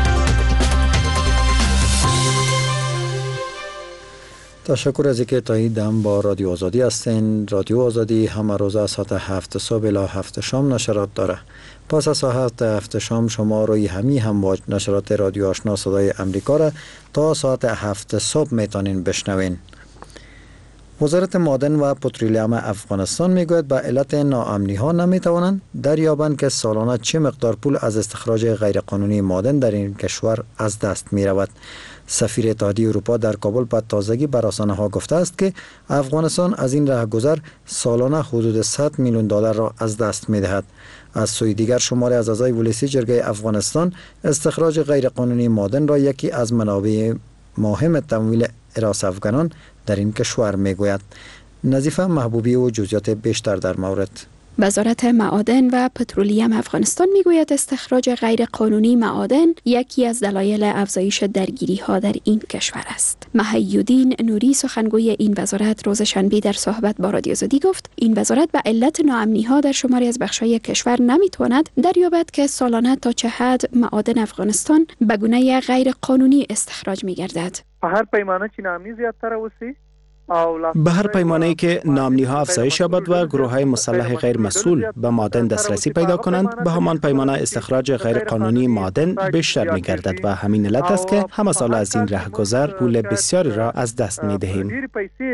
تشکر از اینکه تا این دم با رادیو آزادی هستین. رادیو آزادی همه روز از ساعت هفت صبح الی هفت شام نشرات داره. پس از ساعت هفت شام شما روی همی همواج نشرات رادیو آشنا صدای امریکا را تا ساعت هفت صبح میتونین بشنوین. وزارت معدن و پترولیوم افغانستان میگوید به علت ناامنی ها نمیتوانند دریابند که سالانه چه مقدار پول از استخراج غیرقانونی معدن در این کشور از دست می رود. سفیر اتحادیه اروپا در کابل به تازگی بر رسانه ها گفته است که افغانستان از این راهگذر سالانه حدود صد میلیون دلار را از دست می دهد. از سوی دیگر شماری از اعضای ولسی جرگه افغانستان استخراج غیرقانونی معدن را یکی از منابع مهم تمویل اراس افغانان در این کشور می گوید. نظیفه محبوبی و جزئیات بیشتر در مورد.
وزارت معادن و پترولیوم افغانستان میگوید استخراج غیر قانونی معادن یکی از دلایل افزایش درگیری ها در این کشور است. محی‌الدین نوری سخنگوی این وزارت روز شنبه در صحبت با رادیو آزادی گفت این وزارت به علت ناامنی ها در شماری از بخش‌های کشور نمیتواند دریابد که سالانه تا چه حد معادن افغانستان به گونه غیر قانونی استخراج میگردد.
هر پیمانه چې ناامني زیاتره وسی
به هر پیمانه‌ای که ناامنی ها افزایش یابد و گروه های مسلح غیر مسئول به معدن دسترسی پیدا کنند، به همان پیمانه استخراج غیر قانونی معدن بیشتر می گردد و همین علت است که همه سال از این راهگذر پول بسیاری را از دست می دهیم.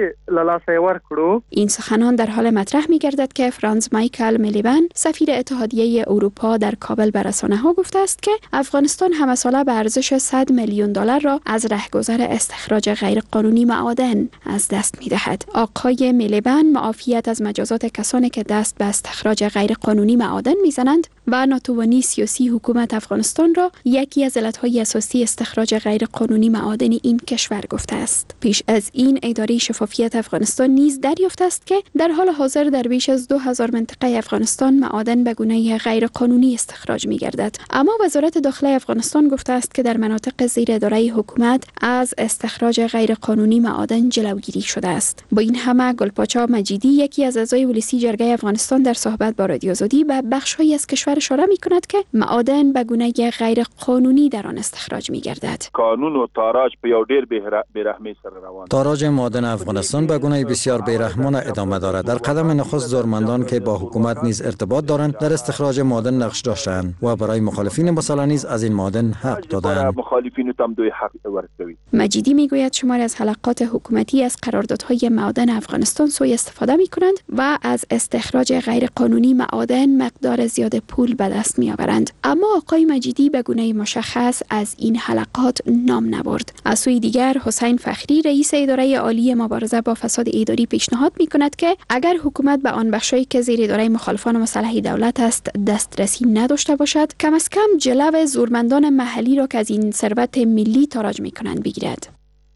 این سخنان در حال مطرح می گردد که فرانز مایکل میلیبن سفیر اتحادیه اروپا در کابل به رسانه‌ها گفته است که افغانستان همه ساله به ارزش صد میلیون دلار را از راهگذر استخراج غیر قانونی معادن از دست می دهد. آقای میلیبن معافیت از مجازات کسانی که دست به استخراج غیر قانونی معادن می زنند و ناتوانی سیاسی حکومت افغانستان را یکی از علتهای اساسی استخراج غیرقانونی معادن این کشور گفته است. پیش از این اداره شفافیت افغانستان نیز دریافت است که در حال حاضر در بیش از دو هزار منطقه افغانستان معادن به گونه غیرقانونی استخراج می‌گردد. اما وزارت داخلی افغانستان گفته است که در مناطق زیر اداره حکومت از استخراج غیرقانونی معادن جلوگیری شده است. با این همه گلپاچا مجیدی یکی از اعضای ولسی جرگه افغانستان در صحبت با رادیو آزادی به بخش‌هایی از کشور اشاره می‌کند که معادن به گونه غیرقانونی در آن استخراج می‌گردد.
قانون و تاراج په یو ډیر بیرحمۍ سره روان.
تاراج معادن افغانستان به گونه بسیار بیرحمانه ادامه دارد. در قدم نخست زورمندان که با حکومت نیز ارتباط دارند در استخراج معادن نقش داشتند و برای مخالفین مسئله نیز از این معادن حق دادند.
مخالفین تام دوی حق ورکوي.
مجیدی میگوید شماری از حلقات حکومتی از قراردادهای معادن افغانستان سوء استفاده می‌کنند و از استخراج غیرقانونی معادن مقدار زیاد پول به دست می‌آورند. اما آقای مجیدی به گونه مشخص از این حلقات نام نبرد. از سوی دیگر حسین فخری رئیس اداره عالی مبارزه با فساد اداری پیشنهاد می‌کند که اگر حکومت به آن بخشی که زیر اداره مخالفان مسلح دولت است دسترسی نداشته باشد، کم از کم جلو زورمندان محلی را که از این ثروت ملی تاراج می‌کنند بگیرد.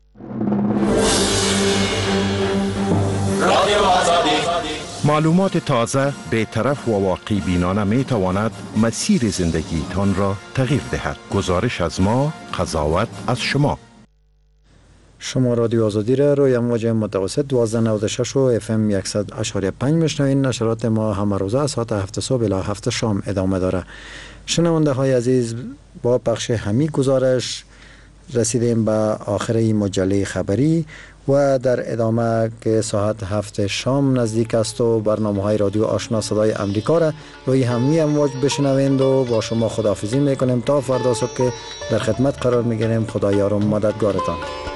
معلومات تازه، بی‌طرف و واقع بینانه می تواند مسیر زندگی تان را تغییر دهد. گزارش از ما، قضاوت از شما.
شما رادیو آزادی را روی امواج متوسط دوازده نود و شش و اف ام صد و پنج میشنوید. نشرات ما همه روزه از ساعت هفت صبح الی هفت شام ادامه داره. شنونده های عزیز، با پخش همین گزارش رسیدیم به آخر این مجله خبری و در ادامه که ساعت هفت شام نزدیک است و برنامه های رادیو آشنا صدای امریکا را روی همین امواج بشنوید و با شما خداحافظی میکنیم تا فردا صبح که در خدمت قرار میگیریم. خدا یار و مددگارتان.